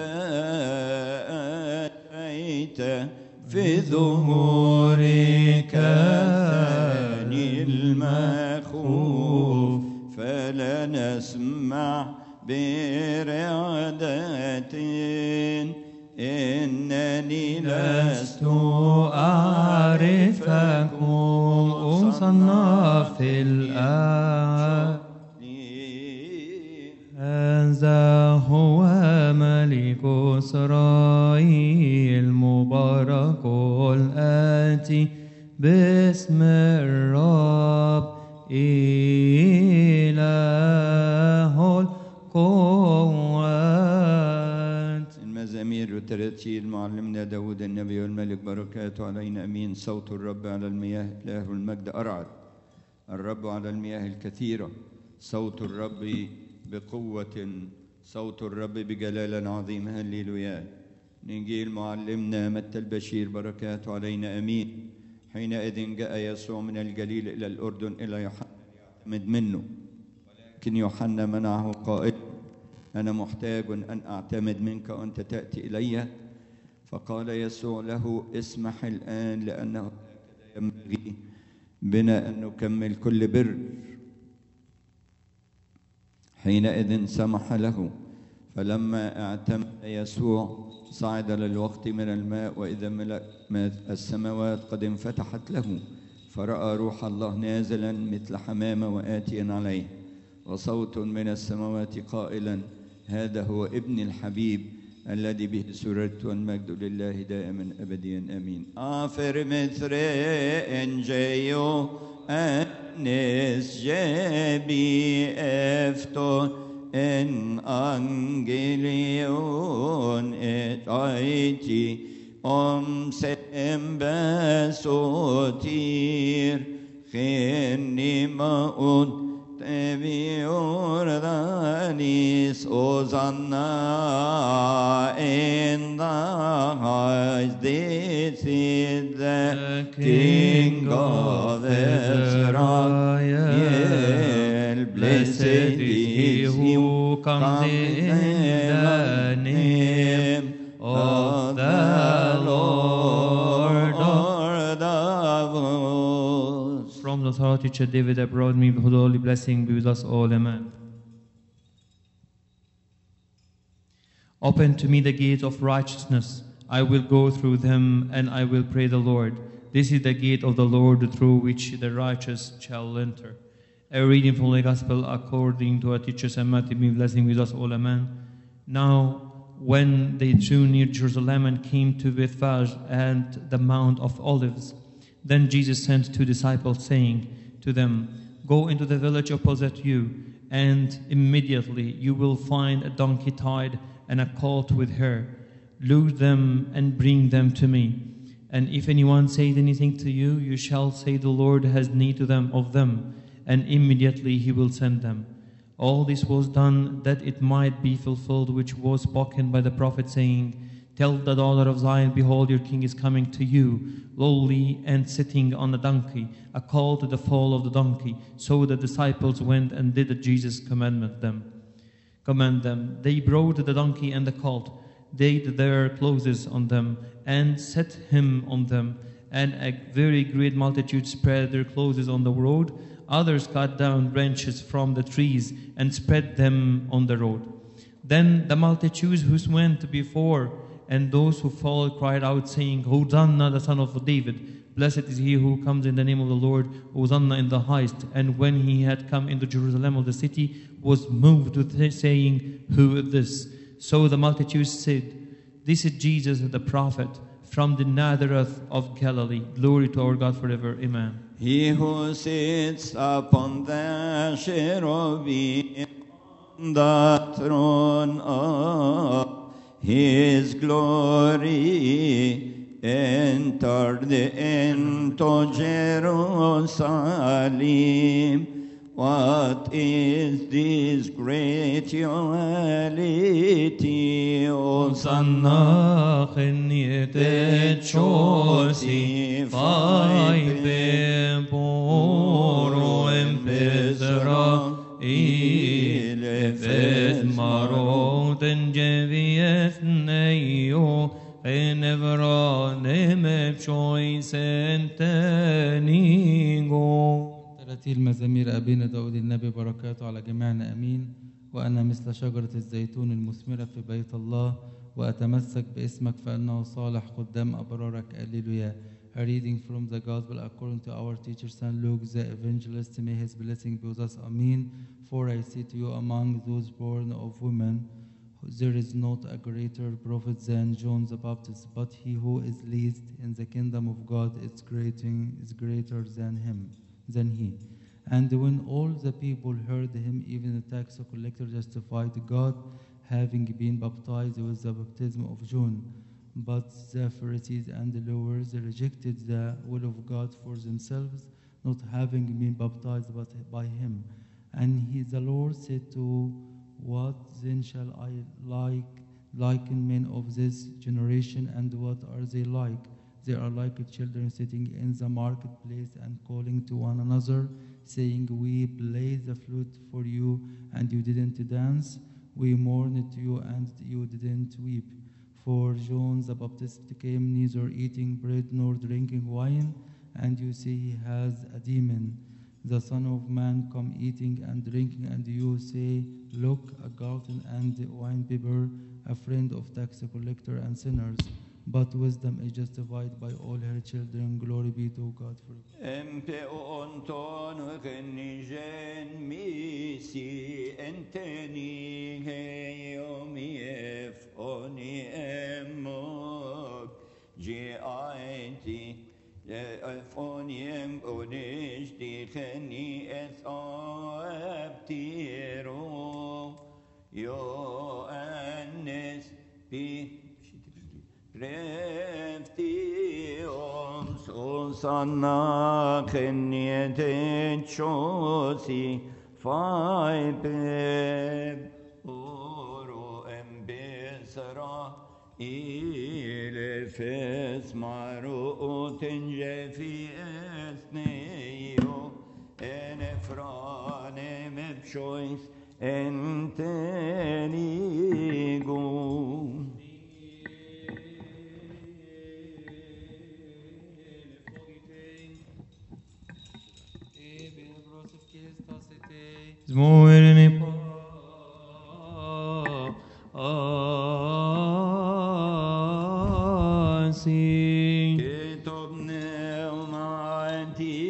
أتيت في ظهورك الثاني المخوف فلا نسمع برعدة إنني لست أعرفكم أصنف الآن هذا هو ملك إسرائيل مبارك الآتي باسم الرب إله القوات. المزامير والتراتيل معلمنا داود النبي والملك بركاته علينا أمين. صوت الرب على المياه إله المجد أرعد، الرب على المياه الكثيرة. صوت الرب بقوة، صوت الرب بجلال عظيم. هللويا. نجيل معلمنا متى البشير بركاته علينا أمين. حينئذ جاء يسوع من الجليل إلى الأردن إلى يوحنا ليعتمد منه، ولكن يوحنا منعه قائلا أنا محتاج أن أعتمد منك وأنت تأتي إلي. فقال يسوع له اسمح الآن، لأنه هكذا ينبغي بنا أن نكمل كل بر. حينئذ سمح له. فلما اعتمد يسوع صعد للوقت من الماء، وإذا ملأ السماوات قد انفتحت له، فرأى روح الله نازلا مثل حمامة وآتيا عليه، وصوت من السماوات قائلا هذا هو ابن الحبيب الذي به سررت، والمجد لله دائما أبديا آمين. آفر مثل إنجيو أنس جبي أفتون إن أنجليون إتايتي أم سم بسوتير خيني ماون Teviordanis Hosanna in the highest. This is the King of Israel. Blessed is he who comes in the name of the Lord of hosts. From the Torah teacher David that brought me, whose holy blessing be with us all. Amen. Open to me the gate of righteousness. I will go through them, and I will pray the Lord. This is the gate of the Lord, through which the righteous shall enter. A reading from the Gospel according to our teacher Saint Matthew, be blessing with us all. Amen. Now, when they drew near Jerusalem and came to Bethphage and the Mount of Olives, then Jesus sent two disciples, saying to them, Go into the village opposite you, and immediately you will find a donkey tied and a colt with her. Loose them and bring them to me. And if anyone says anything to you, you shall say, The Lord has need to them of them, and immediately he will send them. All this was done that it might be fulfilled which was spoken by the prophet, saying, Tell the daughter of Zion, behold, your king is coming to you, lowly and sitting on a donkey, a colt to the fall of the donkey. So the disciples went and did as Jesus commanded them. Command them. They brought the donkey and the colt, laid their clothes on them, and set him on them. And a very great multitude spread their clothes on the road. Others cut down branches from the trees and spread them on the road. Then the multitudes who went before and those who followed cried out, saying, Hosanna, the Son of David. Blessed is he who comes in the name of the Lord, Hosanna in the highest. And when he had come into Jerusalem, of the city was moved with th- saying, Who is this? So the multitude said, This is Jesus the prophet, from the Nazareth of Galilee. Glory to our God forever. Amen. He who sits upon the cherubim on the throne of his glory entered into Jerusalem. What is this great humility, O Son of Sanna chosi fai be poro empezera ile fes marot en jevies neio enevra neme choice entenigo. ترتيل مزامير أبينا داود النبي بركاته على جميعنا أمين. وأنا مثل شجرة الزيتون المثمرة في بيت الله وأتمسك باسمك فإنه صالح قدام أبرارك. Alleluia. A reading from the Gospel according to our teacher Saint Luke the Evangelist. May his blessing be with us. Amen. For I say to you, among those born of women, there is not a greater prophet than John the Baptist, but he who is least in the kingdom of God is greater, is greater than him. than he. And when all the people heard him, even the tax collector justified God, having been baptized with the baptism of John. But the Pharisees and the lawyers rejected the will of God for themselves, not having been baptized but by him. And he, the Lord said to, What then shall I like liken men of this generation, and what are they like? They are like children sitting in the marketplace and calling to one another, saying, We played the flute for you, and you didn't dance. We mourned to you, and you didn't weep. For John the Baptist came neither eating bread nor drinking wine, and you say he has a demon. The Son of Man come eating and drinking, and you say, Look, a glutton and wine-bibber, a friend of tax collector and sinners. But wisdom is justified by all her children. Glory be to God forever. Empeon ton genigen misi enteni heomief oni emok giaiti foniem onish dicheni es abtiro yo annes pi Reftium Susanna Keniete Chosi Fai Beb Oro Embesara Ile Fes Maru Tenjefi Esneo Enefrane Mepchois Entenigo. Zmoereni pa asi Ketob neomanti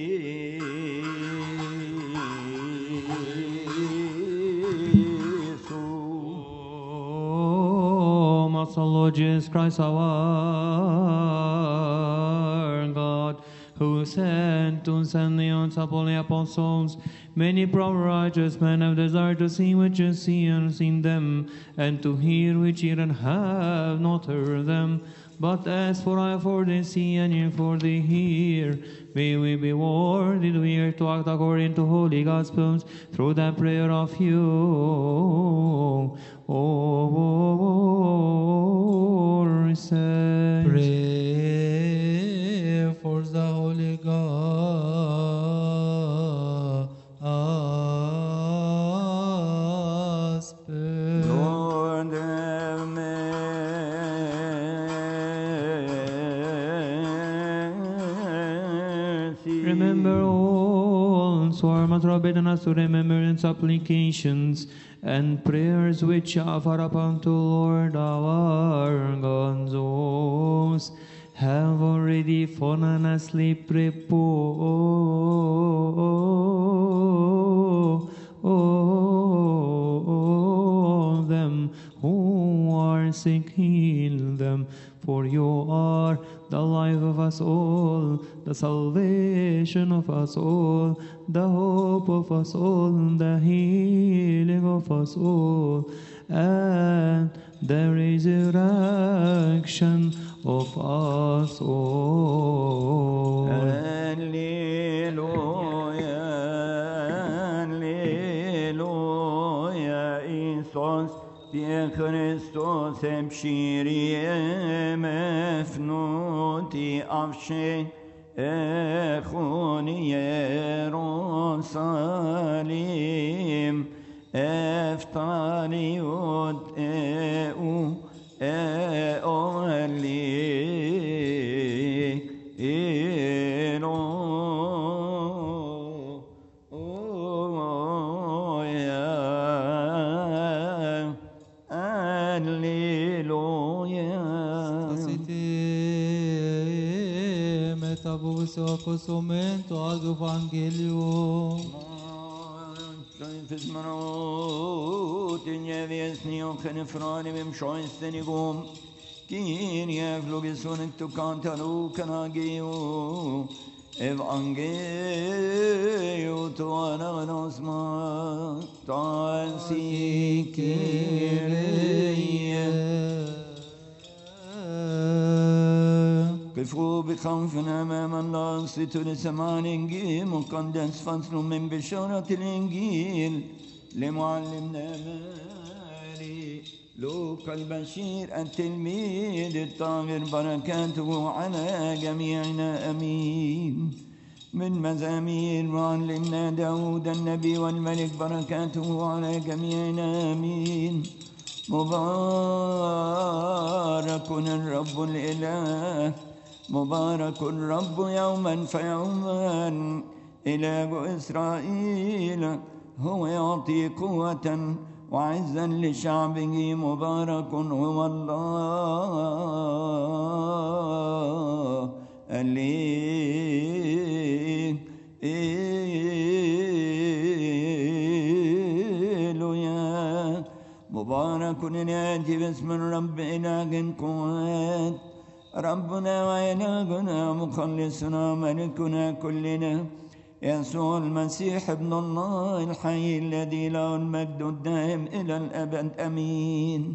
su Oh, Master Lord Jesus Christ our God, who sent to send the holy apostles, many proper righteous men have desired to see which you see and seen them, and to hear which hear and have not heard them. But as for I for they see and you for they hear, may we be worthy to hear to act according to holy gospels through the prayer of you, O saints. Pray for the Holy Gospel. Lord have mercy. Remember also our Mother forbidden us to remember in supplications and prayers which offer up unto Lord our God, those have already fallen asleep. Repose them who are sick, heal them, for you are the life of us all, the salvation of us all, the hope of us all, the healing of us all, and the resurrection of us all. Alleluia, Alleluia, Iisus, في Christus ابشري مفنوتي أفشي أخوني يروساليم افتالي ود او اولي Sacramento ad Evangelium. Fismarot in Jeviesni och Kenefrani vim Schoistenigum. Kin Jevlogisonik to Cantalu Canagio. Evangelio to Ananosma. Tansi Kyrie. كفوا بخوفنا أمام الله ستر سمان إنجيل مقدس فصل من بشارة الإنجيل لمعلمنا ماري لوقا البشير التلميذ الطاهر بركاته على جميعنا أمين من مزامير معلمنا داود النبي والملك بركاته على جميعنا أمين مبارك الرب الإله مبارك الرب يوما فيوما إله إسرائيل هو يعطي قوة وعزا لشعبه مبارك هو الله هللويا مبارك يأتي باسم الرب إله قوات ربنا وإلهنا مخلصنا ملكنا كلنا يسوع المسيح ابن الله الحي الذي له المجد الدائم إلى الأبد أمين.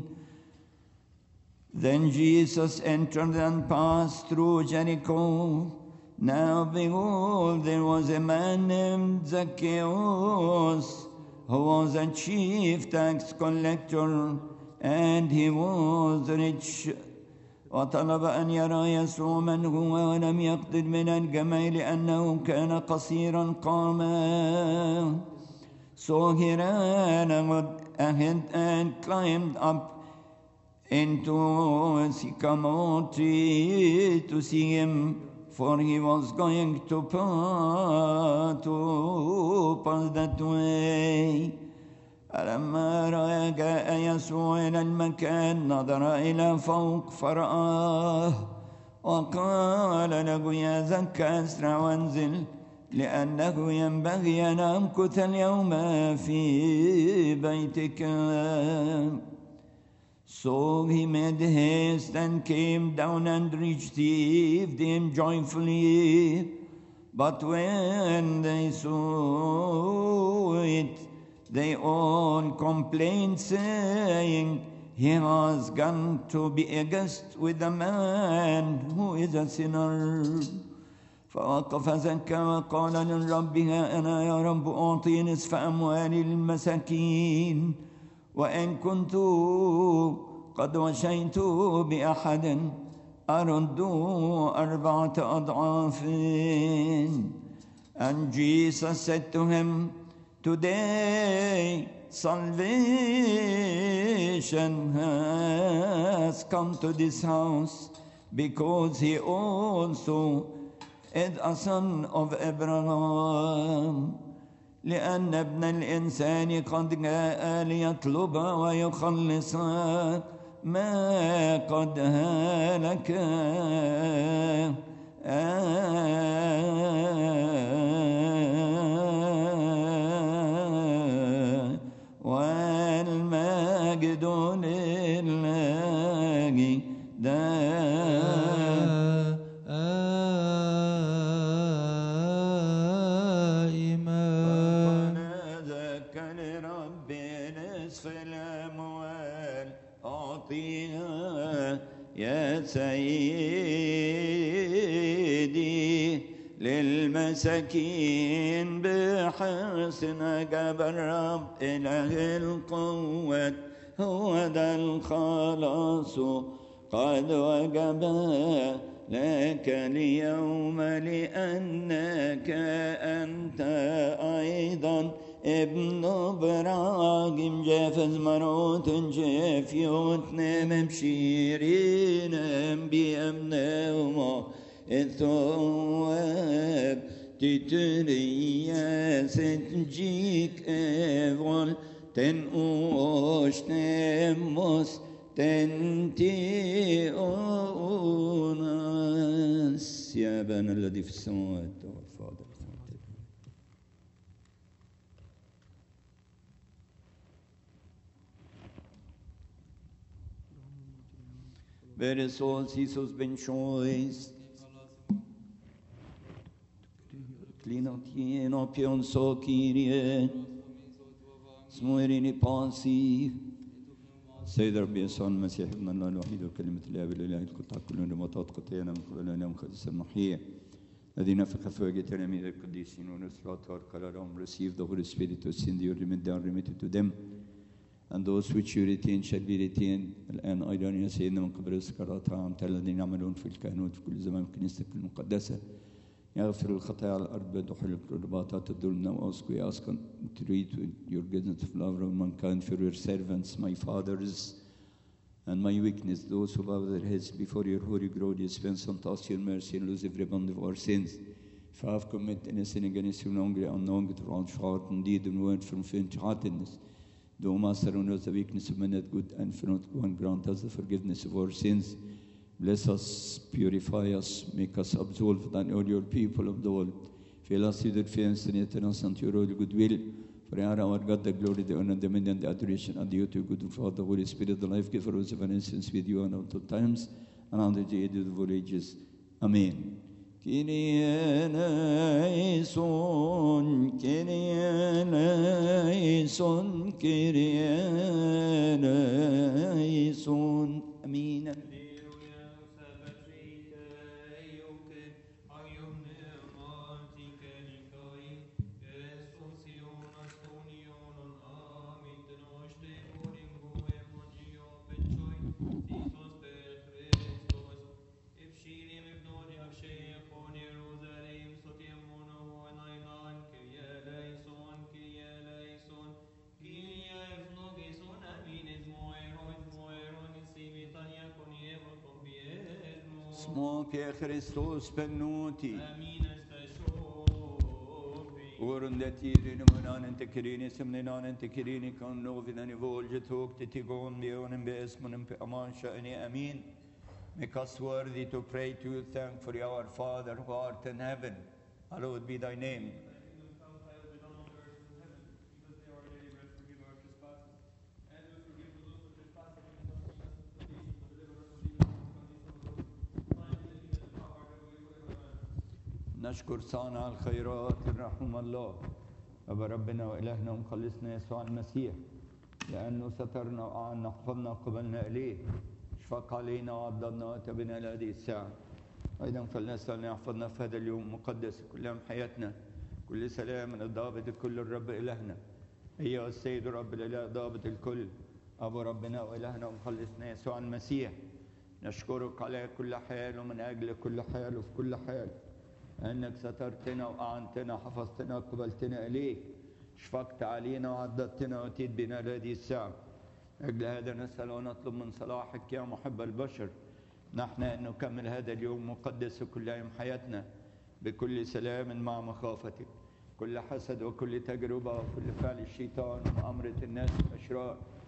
Then Jesus entered and passed through Jericho. Now behold, there was a man named Zacchaeus, who was a chief tax collector, and he was rich. وطلب أن يرى يسوع من هو ولم يقدر من الجمع لأنه كان قصيرا قاما. So he ran ahead and climbed up into a sycamore tree to see him, for he was going to pass, to pass that way. فلما رأى جاء يسوع إلى المكان نظر إلى فوق فرآه وقال له يا زكى أسرع وانزل لأنه ينبغي أن أمكث اليوم في بيتك. So he made haste and came down and received him joyfully. But when they saw it, they all complained, saying, he has gone to be a guest with a man who is a sinner. فوقف زكى وقال للرب ها أنا يا رب أعطي نصف أموالي للمساكين وإن كنت قد وشيت بأحد أرد أربعة أضعاف. And Jesus said to him, today salvation has come to this house, because he also is a son of Abraham. لأن ابن الإنسان قد جاء ليطلب ويخلص ما قد هلك والمجد لله دائما. ذاك لرب نصف الأموال أعطيها يا سيدي للمساكين بحسن جاب الرب إله القوة هو ذا الخلاص قد وجب لك اليوم لأنك أنت أيضا ابن إبراهيم جافز مروت جاف يوتنا مبشيرين بأمنهما الثواب تتريا ستجيك أفضل تنقوش نموس تنتي أونس يا أبانا الذي في السماوات والفاضل. Beresos Jesus ben choice. Klino tieno pion so Kyrie. Smuerini pansi. سيد ربي يسوع المسيح ابن الله الوحيد وكلمة الآب الإله القطع كل نبطات قطعنا من قبل الإله مقدس المحيي الذي نفخ في وجه تلاميذ القديسين ونسلاتار كلام receive the Holy Spirit to send you remit down remitted to them and those which you retain shall be retained. الآن أيضا يا سيدنا من قبل السكرات أنت الذين يعملون في الكهنوت في كل زمان في كنيستك المقدسة يغفر الخطايا على الأرض بدخول الرباطات الظلم وأسكو we ask to treat with your goodness of love of mankind for your servants, my fathers, and my weakness, those who bow their heads before your holy glory, dispense unto us your mercy and lose every bond of our sins. If I have committed any sin against you knowingly or unknowingly through our heart and deed and word from faint-heartedness, though Master who knows the weakness of men that good and for not go and grant us the forgiveness of our sins. Bless us, purify us, make us absolved and all your people of the world. Fill us with your faith and strengthen us unto your holy goodwill. For you are our God, the glory, the honor, the dominion, the adoration, and the you to good Father, the Holy Spirit, the life giver, who is of an essence with you and at all times, and unto the age of all ages. Amen. Kyrie eleison, Kyrie eleison, Kyrie eleison. Amen. Smoke Christus pennuti. Urundetiri numanan entekirini semninan entekirini kan novinani volgetok titigon bionim beesmunim pe aman sha'ani amin. Make us worthy to pray to you, thank for our Father who art in heaven. Hallowed be thy name. نشكر صانع الخيرات الرحم الله أبا ربنا وإلهنا ومخلصنا يسوع المسيح لأنه سترنا وأعنا حفظنا قبلنا إليه اشفق علينا وعضدنا وتبنا لهذه الساعة. أيضا فلنسأل أن يحفظنا في هذا اليوم المقدس كل يوم حياتنا كل سلام من الضابط الكل الرب إلهنا أيها السيد رب الإله ضابط الكل أبو ربنا وإلهنا ومخلصنا يسوع المسيح نشكرك على كل حال ومن أجل كل حال وفي كل حال أنك سترتنا وأعنتنا حفظتنا قبلتنا إليك شفقت علينا وعضدتنا وأتيت بنا لهذه الساعة. أجل هذا نسأل ونطلب من صلاحك يا محب البشر نحن أن نكمل هذا اليوم مقدس كل أيام حياتنا بكل سلام مع مخافتك. كل حسد وكل تجربة وكل فعل الشيطان ومؤامرة الناس الأشرار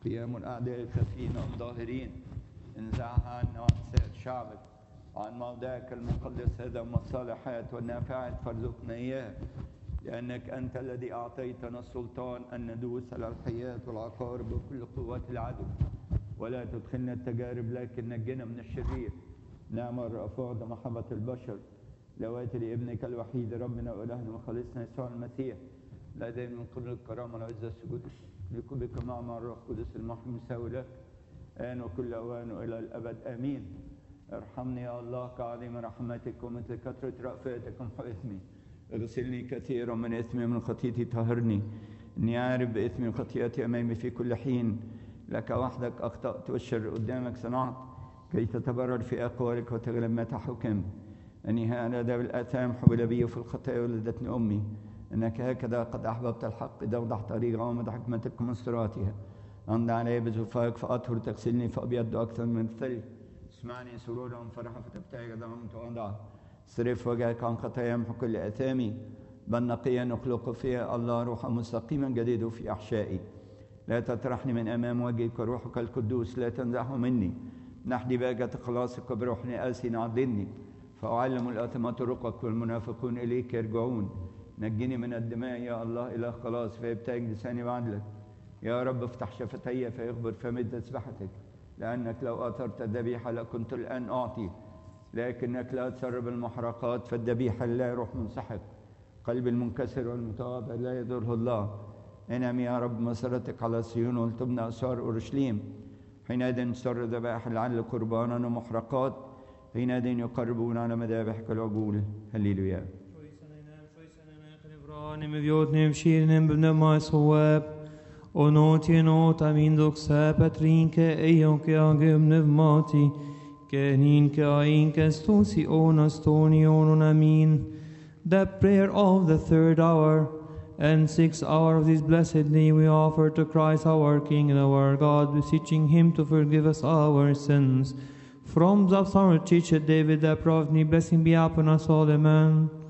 قيام الأعداء الخفين الظاهرين انزعها عنا وعن سائر شعبك وعن موضعك المقدس هذا والصالحات والنافعات فارزقنا إياه، لأنك أنت الذي أعطيتنا السلطان أن ندوس على الحياة والعقارب وكل قوات العدو، ولا تدخلنا التجارب لكن نجنا من الشرير. نعم الرأفات محبة البشر لواتي لابنك الوحيد ربنا وإلهنا وخالصنا يسوع المسيح، لا دائما من كل الكرامة والعزة السجود لكلك مع مع الروح القدس المحيي المساوي لك آن وكل أوان وإلى الأبد آمين. ارحمني يا الله كعظيم رحمتك ومثل كثرة رأفتك امحو إثمي، اغسلني كثيرا من إثمي ومن خطيتي طهرني، إني عارف بإثمي وخطيئتي أمامي في كل حين. لك وحدك أخطأت والشر قدامك صنعت، كي تتبرر في أقوالك وتغلب ما تحكم. أني هذا بالآثام حبل بي وفي الخطايا ولدتني أمي، أنك هكذا قد أحببت الحق دوضح طريقها ومدح حكمتك من صراطها. أمض علي بزفاك فأطهر تغسلني فأبيض أكثر من الثلج. اسمعني سرورا فرحا فتبتهج ضمم تواضع. صرف وجهك عن خطايا يمحو كل آثامي، بل نقيا نخلق فيها الله روحا مستقيما جديد في أحشائي. لا تطرحني من أمام وجهك وروحك القدوس لا تنزعه مني. نحدي باجة خلاصك وبروح نآسي نعضني، فأعلم الآثمة طرقك والمنافقون إليك يرجعون. نجني من الدماء يا الله إله خلاص فيبتهج لساني بعدلك. يا رب افتح شفتي فيخبر فمد تسبحتك، لأنك لو أثرت الذبيحة لكنت الآن أعطي، لكنك لا تسرب المحرقات فالذبيحة لا يروح منسحق. قلب المنكسر والمتواضع لا يضره الله. انعم يا رب مسرتك على صهيون ولتبنى أسوار أورشليم. حينئذ تسر ذبائح العدل قربانا ومحرقات، حينئذ يقربون على مذابحك العجول. هللويا. O noti e nota min dok se petrinke e jon ke agëm në vmati, ke nin ke ain ke stosi ona stoni onon amin. The prayer of the third hour and sixth hour of this blessed day we offer to Christ our King and our God, beseeching him to forgive us our sins. From the our teacher David the prophet, blessing be upon us all, amen.